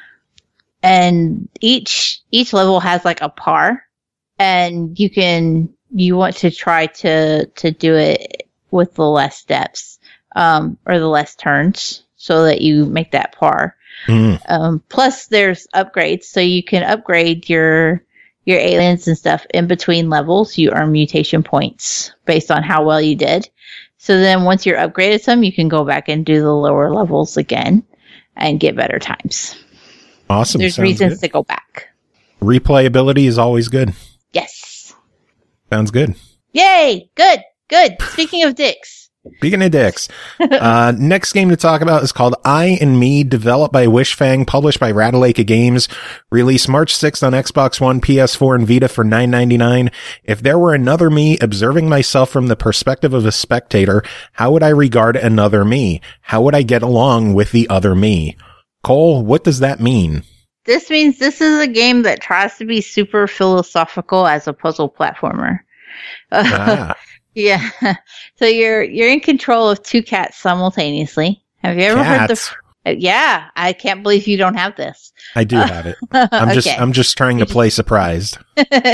And each, each level has like a par, and you can, you want to try to, to do it with the less steps, um, or the less turns so that you make that par. Mm. Um, plus there's upgrades, so you can upgrade your, your aliens and stuff in between levels. You earn mutation points based on how well you did. So then once you're upgraded some, you can go back and do the lower levels again and get better times. Awesome. There's Sounds reasons good. to go back. Replayability is always good. Yes. Sounds good. Yay! Good, good. Speaking of dicks. Speaking of dicks, uh, next game to talk about is called I and Me, developed by Wishfang, published by Ratalaika Games, released March sixth on Xbox One, P S four, and Vita for nine ninety-nine. If there were another me observing myself from the perspective of a spectator, how would I regard another me? How would I get along with the other me? Cole, what does that mean? This means this is a game that tries to be super philosophical as a puzzle platformer. Ah. Yeah. So you're you're in control of two cats simultaneously. Have you ever Cats? heard the? Yeah, I can't believe you don't have this. I do have it. I'm just Okay. I'm just trying to play surprised. Okay,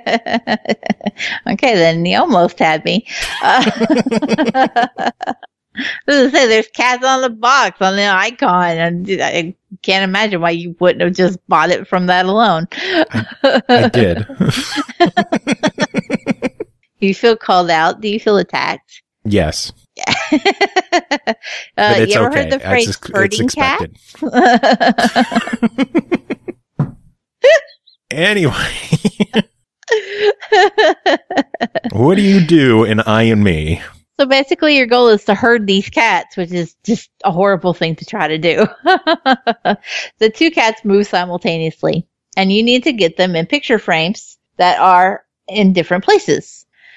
then you almost had me. Uh, I was gonna say, there's cats on the box, on the icon, and I can't imagine why you wouldn't have just bought it from that alone. I, I did. Do you feel called out? Do you feel attacked? Yes. Yeah. uh, But it's you ever okay. heard the It's phrase ex- it's herding cat? expected. Anyway. What do you do in I and Me? So basically your goal is to herd these cats, which is just a horrible thing to try to do. The two cats move simultaneously, and you need to get them in picture frames that are in different places.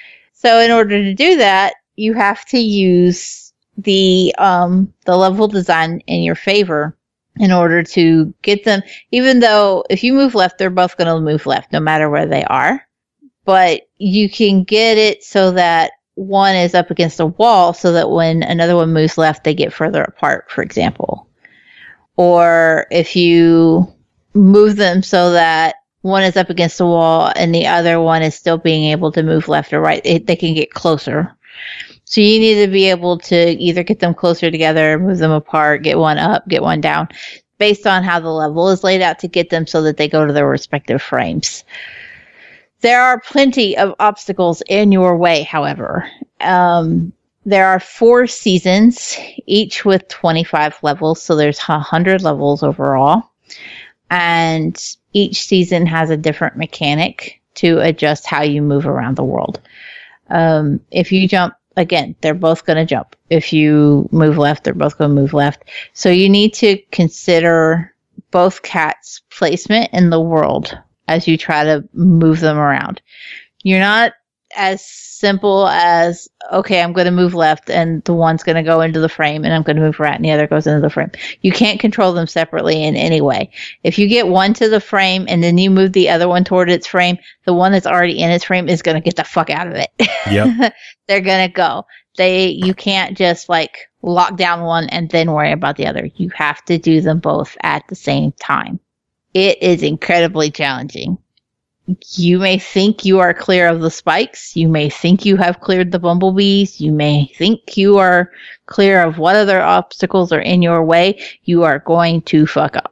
So in order to do that, you have to use the um, the level design in your favor in order to get them. Even though if you move left, they're both going to move left no matter where they are. But you can get it so that one is up against a wall so that when another one moves left, they get further apart, for example. Or if you move them so that one is up against the wall and the other one is still being able to move left or right, it, they can get closer. So you need to be able to either get them closer together, move them apart, get one up, get one down, based on how the level is laid out to get them so that they go to their respective frames. There are plenty of obstacles in your way, however. Um, there are four seasons, each with twenty-five levels, so there's one hundred levels overall. And each season has a different mechanic to adjust how you move around the world. Um, if you jump, again, they're both going to jump. If you move left, they're both going to move left. So you need to consider both cats' placement in the world as you try to move them around. You're not as simple as, okay, I'm going to move left and the one's going to go into the frame and I'm going to move right and the other goes into the frame. You can't control them separately in any way. If you get one to the frame and then you move the other one toward its frame, the one that's already in its frame is going to get the fuck out of it. Yep. They're going to go. They, you can't just like lock down one and then worry about the other. You have to do them both at the same time. It is incredibly challenging. You may think you are clear of the spikes. You may think you have cleared the bumblebees. You may think you are clear of what other obstacles are in your way. You are going to fuck up.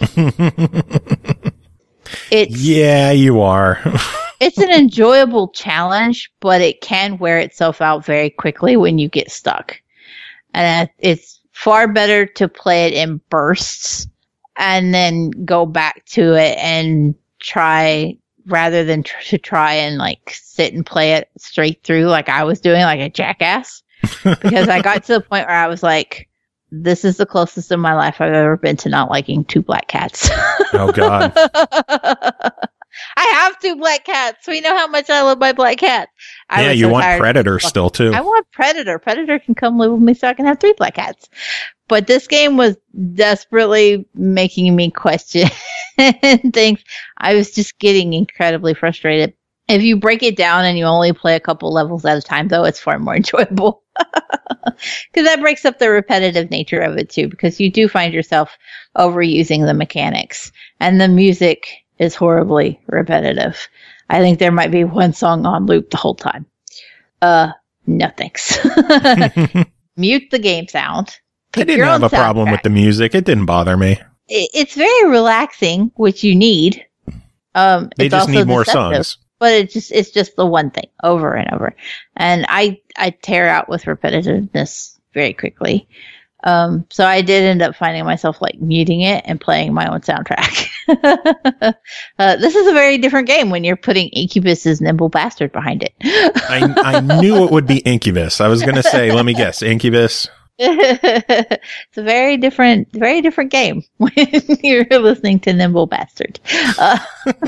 It's, yeah, you are. It's an enjoyable challenge, but it can wear itself out very quickly when you get stuck. And it's far better to play it in bursts and then go back to it and try, rather than tr- to try and like sit and play it straight through like I was doing, like a jackass. Because I got to the point where I was like, this is the closest in my life I've ever been to not liking two black cats. Oh, God. I have two black cats. We know how much I love my black cats. I yeah, was you so want tired. Predator still, too. I want Predator. Predator can come live with me so I can have three black cats. But this game was desperately making me question things. I was just getting incredibly frustrated. If you break it down and you only play a couple levels at a time, though, it's far more enjoyable. Because that breaks up the repetitive nature of it, too, because you do find yourself overusing the mechanics. And the music is horribly repetitive. I think there might be one song on loop the whole time. Uh, no thanks. Mute the game sound. I didn't have a problem with the music. It didn't bother me. It, it's very relaxing, which you need. Um, they it's just also need more deceptive, songs. But it just it's just the one thing over and over. And I, I tear out with repetitiveness very quickly. Um, so I did end up finding myself like muting it and playing my own soundtrack. uh, this is a very different game when you're putting Incubus's Nimble Bastard behind it. I, I knew it would be Incubus. I was going to say, let me guess, Incubus. It's a very different, very different game when you're listening to Nimble Bastard. Uh,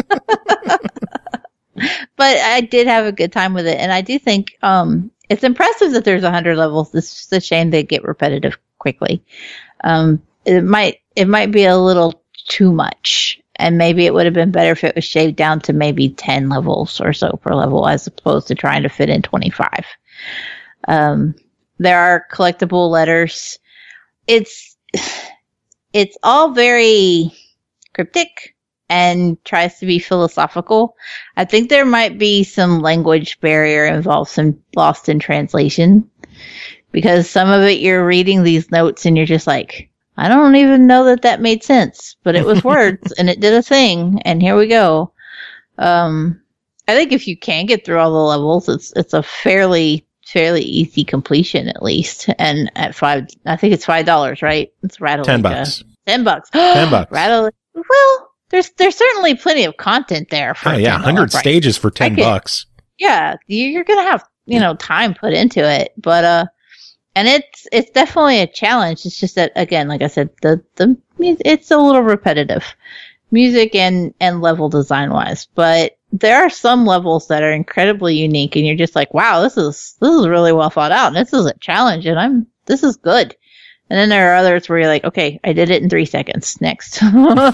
but I did have a good time with it, and I do think um, it's impressive that there's one hundred levels. It's just a shame they get repetitive quickly. Um, it might it might be a little too much, and maybe it would have been better if it was shaved down to maybe ten levels or so per level, as opposed to trying to fit in twenty-five. Um, there are collectible letters. It's it's all very cryptic and tries to be philosophical. I think there might be some language barrier involved, some lost in translation, because some of it you're reading these notes and you're just like, I don't even know that that made sense, but it was words and it did a thing, and here we go. Um, I think if you can get through all the levels, it's it's a fairly fairly easy completion, at least. And at five, I think it's five dollars, right? It's Rattle. Ten bucks. Ten bucks. Ten bucks. Rattle. Well, there's there's certainly plenty of content there. For oh yeah, one hundred price. stages for ten could, bucks. Yeah, you're gonna have you know time put into it, but uh, and it's it's definitely a challenge. It's just that, again, like I said, the the it's a little repetitive, music and and level design wise, but there are some levels that are incredibly unique, and you're just like, wow, this is this is really well thought out, and this is a challenge, and I'm this is good. And then there are others where you're like, okay, I did it in three seconds. Next. So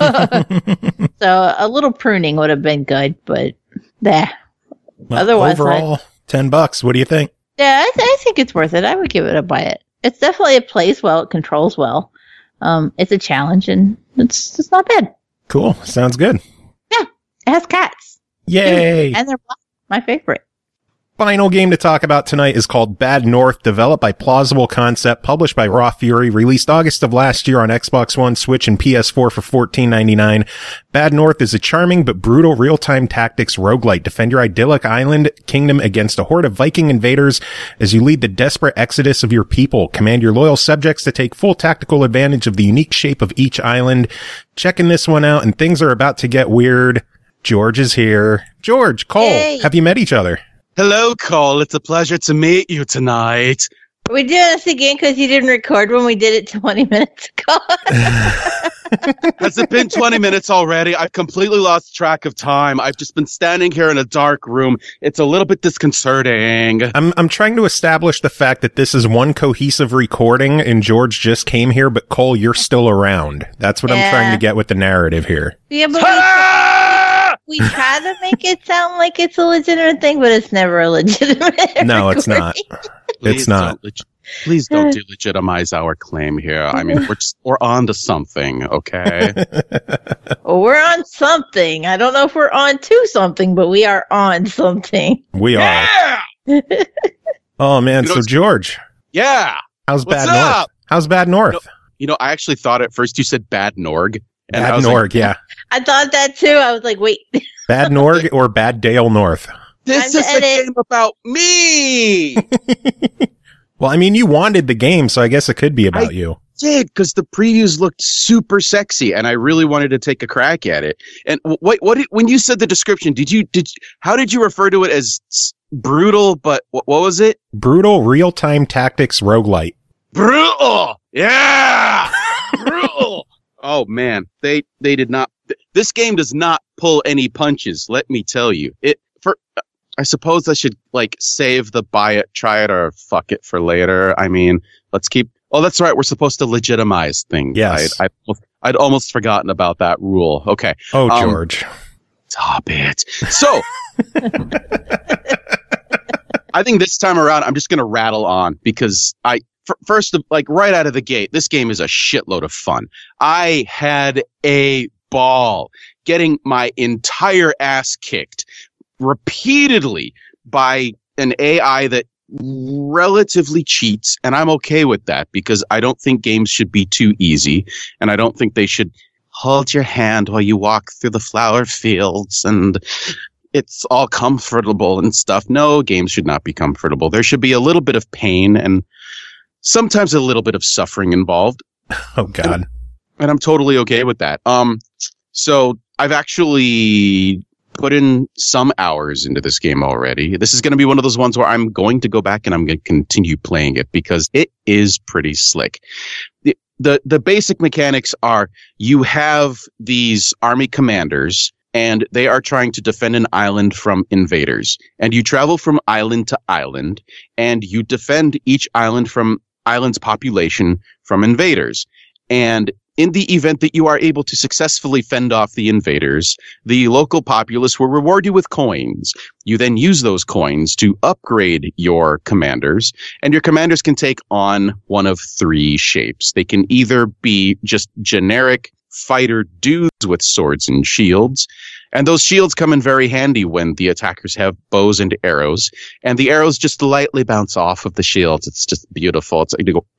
a little pruning would have been good, but nah. Well, Otherwise, overall, I, ten bucks. What do you think? Yeah, I, th- I think it's worth it. I would give it a buy it. It's definitely, it plays well. It controls well. Um, it's a challenge, and it's it's not bad. Cool. Sounds good. Yeah, it has cats. Yay! Too, and they're my favorite. Final game to talk about tonight is called Bad North, developed by Plausible Concept, published by Raw Fury, released August of last year on Xbox One, Switch, and P S four for fourteen ninety-nine. Bad North is a charming but brutal real-time tactics roguelite. Defend your idyllic island kingdom against a horde of Viking invaders as you lead the desperate exodus of your people. Command your loyal subjects to take full tactical advantage of the unique shape of each island. Checking this one out, and things are about to get weird. George is here. George, Cole, Yay. Have you met each other? Hello, Cole. It's a pleasure to meet you tonight. Are we doing this again because you didn't record when we did it twenty minutes ago? Has it been twenty minutes already? I've completely lost track of time. I've just been standing here in a dark room. It's a little bit disconcerting. I'm I'm trying to establish the fact that this is one cohesive recording, and George just came here, but Cole, you're still around. That's what Yeah. I'm trying to get with the narrative here. Yeah, but we, we try to make it sound like it's a legitimate thing, but it's never a legitimate. No, it's not. Please It's not. Don't leg- please don't delegitimize our claim here. I mean, we're just, we're on to something, okay? Well, we're on something. I don't know if we're on to something, but we are on something. We are. Yeah! Oh man, You know, so George, Yeah! how's What's Bad North? up? How's Bad North? You know, I actually thought at first you said Bad Norg. And I Bad was Norg, like, yeah. I thought that too. I was like, wait. Bad Norg or Bad Dale North? this Time is to a edit. game about me! Well, I mean, you wanted the game, so I guess it could be about I- you. did, because the previews looked super sexy, and I really wanted to take a crack at it. And what what did, when you said the description, did you did how did you refer to it as s- brutal? But what, what was it? Brutal real-time tactics roguelite. Brutal, yeah, brutal. Oh man, they they did not. Th- this game does not pull any punches. Let me tell you, it for. I suppose I should like save the buy it, try it, or fuck it for later. I mean, let's keep. Oh, that's right. We're supposed to legitimize things. Yes. I, I, I'd almost forgotten about that rule. Okay. Oh, Um, George. Stop it. So, I think this time around, I'm just going to rattle on because I, f- first, like right out of the gate, this game is a shitload of fun. I had a ball getting my entire ass kicked repeatedly by an A I that relatively cheats, and I'm okay with that because I don't think games should be too easy, and I don't think they should hold your hand while you walk through the flower fields and it's all comfortable and stuff. No, games should not be comfortable. There should be a little bit of pain and sometimes a little bit of suffering involved. Oh, God. And, and I'm totally okay with that. Um, so I've actually put in some hours into this game already. This is going to be one of those ones where I'm going to go back and I'm going to continue playing it because it is pretty slick. The, the, the basic mechanics are you have these army commanders and they are trying to defend an island from invaders. And you travel from island to island and you defend each island from island's population from invaders. And in the event that you are able to successfully fend off the invaders, the local populace will reward you with coins. You then use those coins to upgrade your commanders, and your commanders can take on one of three shapes. They can either be just generic fighter dudes with swords and shields, and those shields come in very handy when the attackers have bows and arrows, and the arrows just lightly bounce off of the shields. It's just beautiful. It's like you go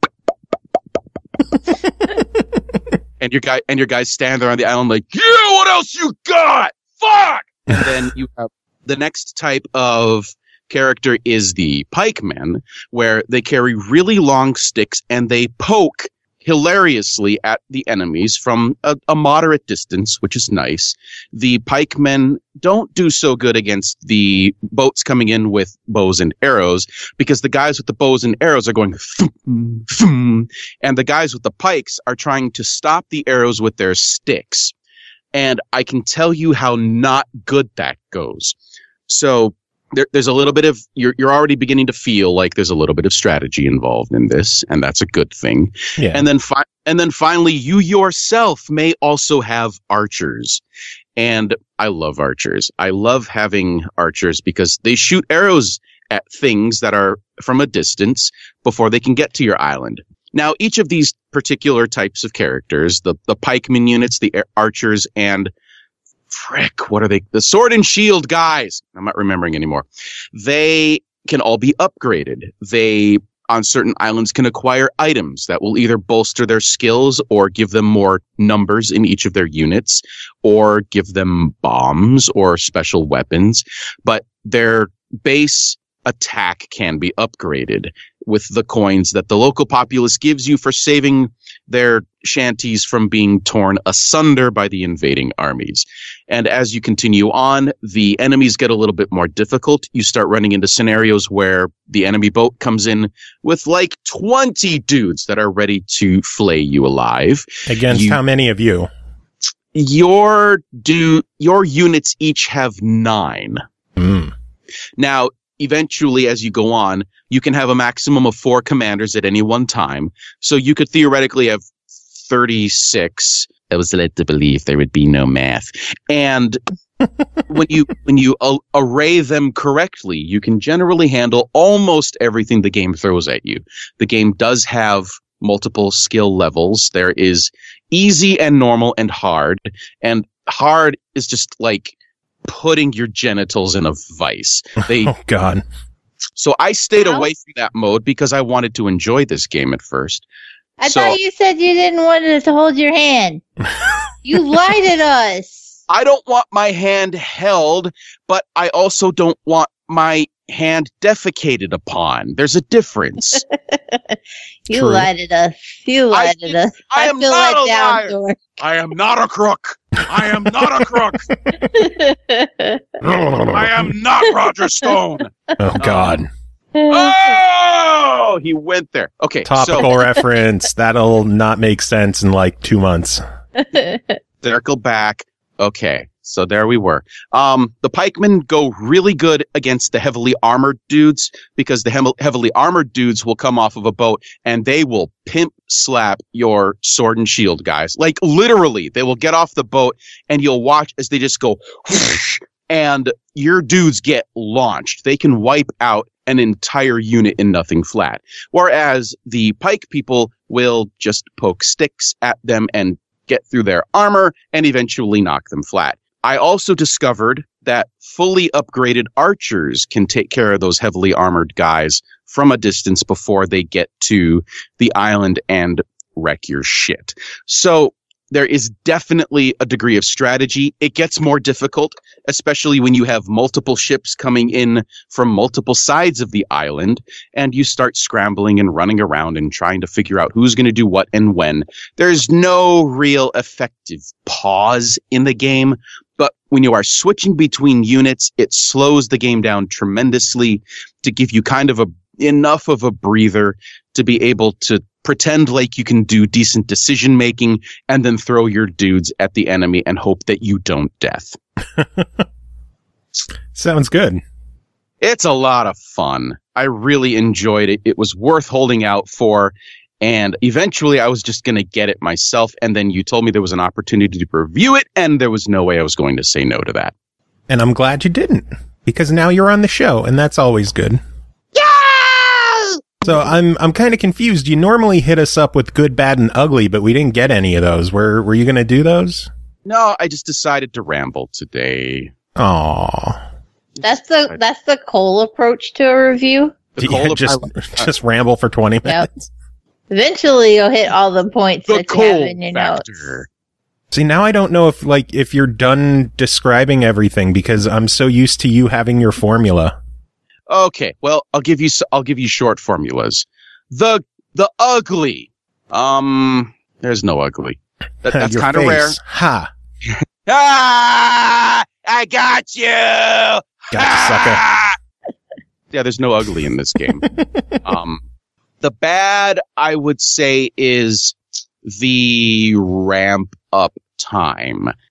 and your guy and your guys stand there on the island like, yeah, what else you got? Fuck! And then you have the next type of character is the pikemen, where they carry really long sticks and they poke hilariously at the enemies from a, a moderate distance, which is nice. The pikemen don't do so good against the boats coming in with bows and arrows because the guys with the bows and arrows are going thum, thum, and the guys with the pikes are trying to stop the arrows with their sticks. And I can tell you how not good that goes. So there, there's a little bit of, you're, you're already beginning to feel like there's a little bit of strategy involved in this, and that's a good thing. Yeah. And then, fi- and then finally, you yourself may also have archers. And I love archers. I love having archers because they shoot arrows at things that are from a distance before they can get to your island. Now, each of these particular types of characters, the, the pikemen units, the archers, and frick, what are they? The sword and shield guys. I'm not remembering anymore. They can all be upgraded. They, on certain islands, can acquire items that will either bolster their skills or give them more numbers in each of their units, or give them bombs or special weapons. But their base attack can be upgraded with the coins that the local populace gives you for saving their shanties from being torn asunder by the invading armies. And as you continue on, the enemies get a little bit more difficult. You start running into scenarios where the enemy boat comes in with like twenty dudes that are ready to flay you alive. Against You- how many of you? Your do your units each have nine. Mm. Now, eventually, as you go on, you can have a maximum of four commanders at any one time. So you could theoretically have thirty-six. I was led to believe there would be no math. And when you when you uh, array them correctly, you can generally handle almost everything the game throws at you. The game does have multiple skill levels. There is easy and normal and hard. And hard is just like putting your genitals in a vice. They Oh, God. So I stayed How? away from that mode because I wanted to enjoy this game at first. I So- thought you said you didn't want us to hold your hand. You lied at us. I don't want my hand held, but I also don't want my hand defecated upon. There's a difference. You True. lied at us. You I lied did- at us. I am feel not let a down, liar. George. I am not a crook. I am not a crook. I am not Roger Stone. Oh, God. Oh, he went there. Okay, Topical so reference. That'll not make sense in like two months. circle back. Okay, so there we were. Um, the pikemen go really good against the heavily armored dudes because the hem- heavily armored dudes will come off of a boat and they will pimp slap your sword and shield guys. Like literally, they will get off the boat and you'll watch as they just go whoosh, and your dudes get launched. They can wipe out an entire unit in nothing flat. Whereas the pike people will just poke sticks at them and get through their armor and eventually knock them flat. I also discovered that fully upgraded archers can take care of those heavily armored guys from a distance before they get to the island and wreck your shit. So there is definitely a degree of strategy. It gets more difficult, especially when you have multiple ships coming in from multiple sides of the island, and you start scrambling and running around and trying to figure out who's going to do what and when. There's no real effective pause in the game, but when you are switching between units, it slows the game down tremendously to give you kind of a enough of a breather to be able to pretend like you can do decent decision making and then throw your dudes at the enemy and hope that you don't death. Sounds good. It's a lot of fun. I really enjoyed it. It was worth holding out for. And eventually I was just going to get it myself. And then you told me there was an opportunity to review it. And there was no way I was going to say no to that. And I'm glad you didn't, because now you're on the show, and that's always good. So I'm I'm kind of confused. You normally hit us up with good, bad, and ugly, but we didn't get any of those. Were Were you going to do those? No, I just decided to ramble today. Aw. That's the that's the Cole approach to a review. The Yeah, Cole of- just I- just ramble for twenty Yep. minutes. Eventually, you'll hit all the points the that you have Cole in your factor. notes. See, now I don't know if like if you're done describing everything, because I'm so used to you having your formula. Okay, well, I'll give you s- I'll give you short formulas. The the ugly. Um, there's no ugly. That, that's Your kind of face. rare. Ha. Ah, I got you. Gotcha, sucker. Ah! Yeah, there's no ugly in this game. um, the bad, I would say, is the ramp up time.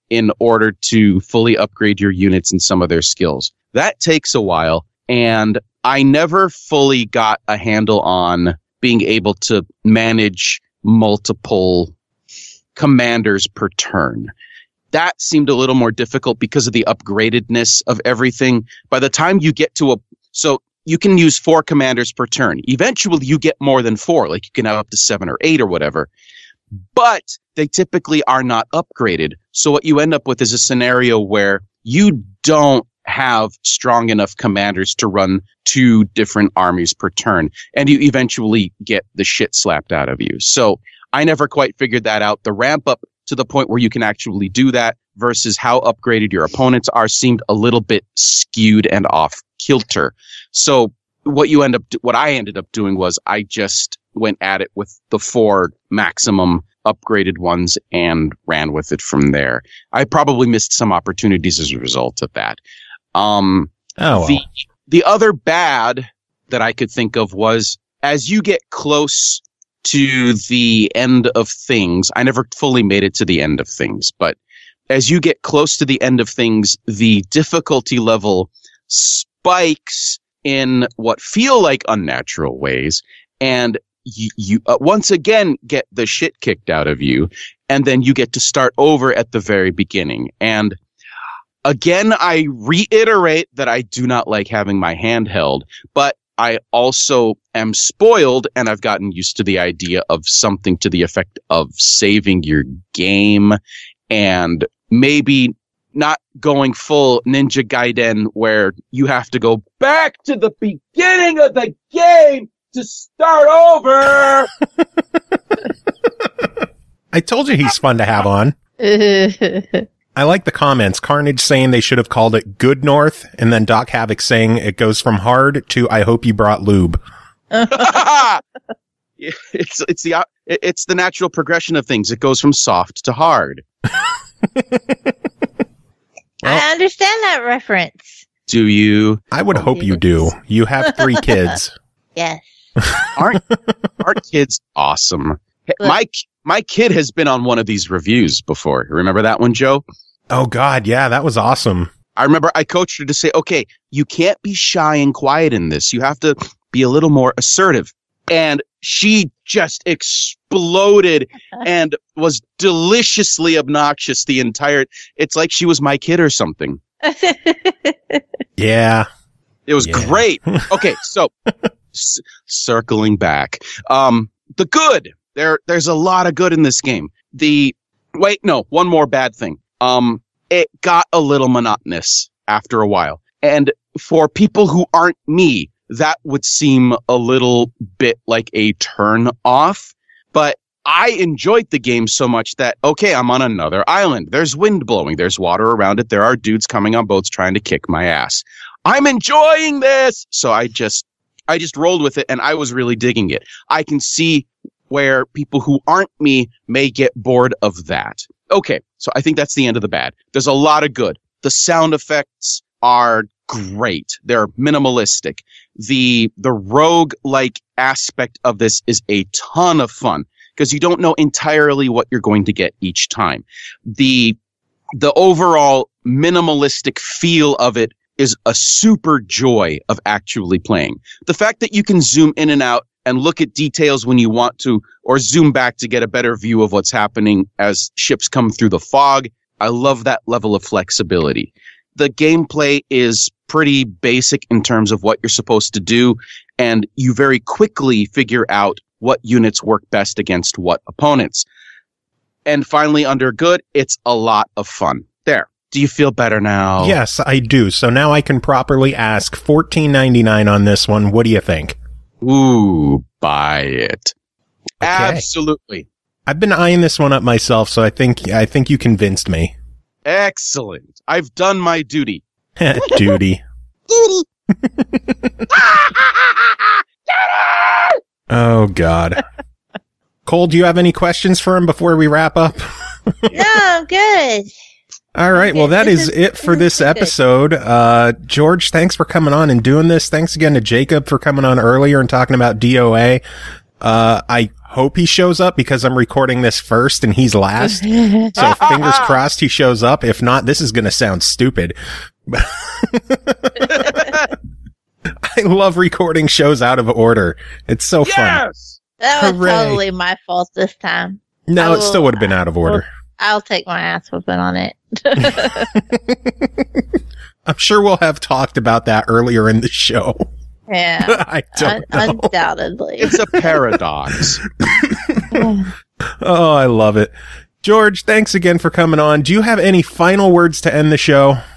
in order to fully upgrade your units and some of their skills. That takes a while, and I never fully got a handle on being able to manage multiple commanders per turn. That seemed a little more difficult because of the upgradedness of everything. By the time you get to a... So you can use four commanders per turn. Eventually you get more than four, like you can have up to seven or eight or whatever. But they typically are not upgraded. So what you end up with is a scenario where you don't have strong enough commanders to run two different armies per turn, and you eventually get the shit slapped out of you. So I never quite figured that out. The ramp up to the point where you can actually do that versus how upgraded your opponents are seemed a little bit skewed and off kilter. So what you end up, what I ended up doing was I just went at it with the four maximum upgraded ones and ran with it from there. I probably missed some opportunities as a result of that. Um, Oh, well. the, the other bad that I could think of was as you get close to the end of things, I never fully made it to the end of things, but as you get close to the end of things, the difficulty level spikes in what feel like unnatural ways, and you, you uh, once again get the shit kicked out of you, and then you get to start over at the very beginning. And again, I reiterate that I do not like having my hand held, but I also am spoiled, and I've gotten used to the idea of something to the effect of saving your game and maybe not going full Ninja Gaiden where you have to go back to the beginning of the game to start over. I told you he's fun to have on. I like the comments. Carnage saying they should have called it Good North, and then Doc Havoc saying it goes from hard to I hope you brought lube. it's it's the it's the natural progression of things. It goes from soft to hard. Well, I understand that reference. Do you? I would hope you do. You have three kids. Yes. Aren't aren't kids awesome? My my kid has been on one of these reviews before. Remember that one, Joe? Oh God, yeah, that was awesome. I remember I coached her to say, okay, you can't be shy and quiet in this. You have to be a little more assertive. And she just exploded and was deliciously obnoxious the entire... It's like she was my kid or something. Yeah. It was yeah. great. Okay, so c- circling back. Um, the good. There, There's a lot of good in this game. The... Wait, no, one more bad thing. Um, it got a little monotonous after a while. And for people who aren't me, that would seem a little bit like a turn off. But I enjoyed the game so much that, okay, I'm on another island. There's wind blowing. There's water around it. There are dudes coming on boats trying to kick my ass. I'm enjoying this. So I just, I just rolled with it, and I was really digging it. I can see where people who aren't me may get bored of that. Okay, so I think that's the end of the bad. There's a lot of good. The sound effects are great. They're minimalistic. The the rogue-like aspect of this is a ton of fun because you don't know entirely what you're going to get each time. The the overall minimalistic feel of it is a super joy of actually playing. The fact that you can zoom in and out and look at details when you want to, or zoom back to get a better view of what's happening as ships come through the fog. I love that level of flexibility. The gameplay is pretty basic in terms of what you're supposed to do, and you very quickly figure out what units work best against what opponents. And finally, under good, it's a lot of fun. There. Do you feel better now? Yes, I do. So now I can properly ask fourteen ninety-nine on this one. What do you think? Ooh, buy it. Okay. Absolutely. I've been eyeing this one up myself, so I think I think you convinced me. Excellent. I've done my duty. Duty. Duty. Oh, God. Cole, do you have any questions for him before we wrap up? No, good. All right. Well, that is it for this episode. Uh, George, thanks for coming on and doing this. Thanks again to Jacob for coming on earlier and talking about D O A. Uh, I hope he shows up because I'm recording this first and he's last. So fingers crossed he shows up. If not, this is going to sound stupid. I love recording shows out of order. It's so Yes! fun. That was Hooray. totally my fault this time. No, I it still will- would have been out of order. I'll take my ass whooping on it. I'm sure we'll have talked about that earlier in the show. Yeah, I don't un- know. undoubtedly. It's a paradox. Oh, I love it. George, thanks again for coming on. Do you have any final words to end the show?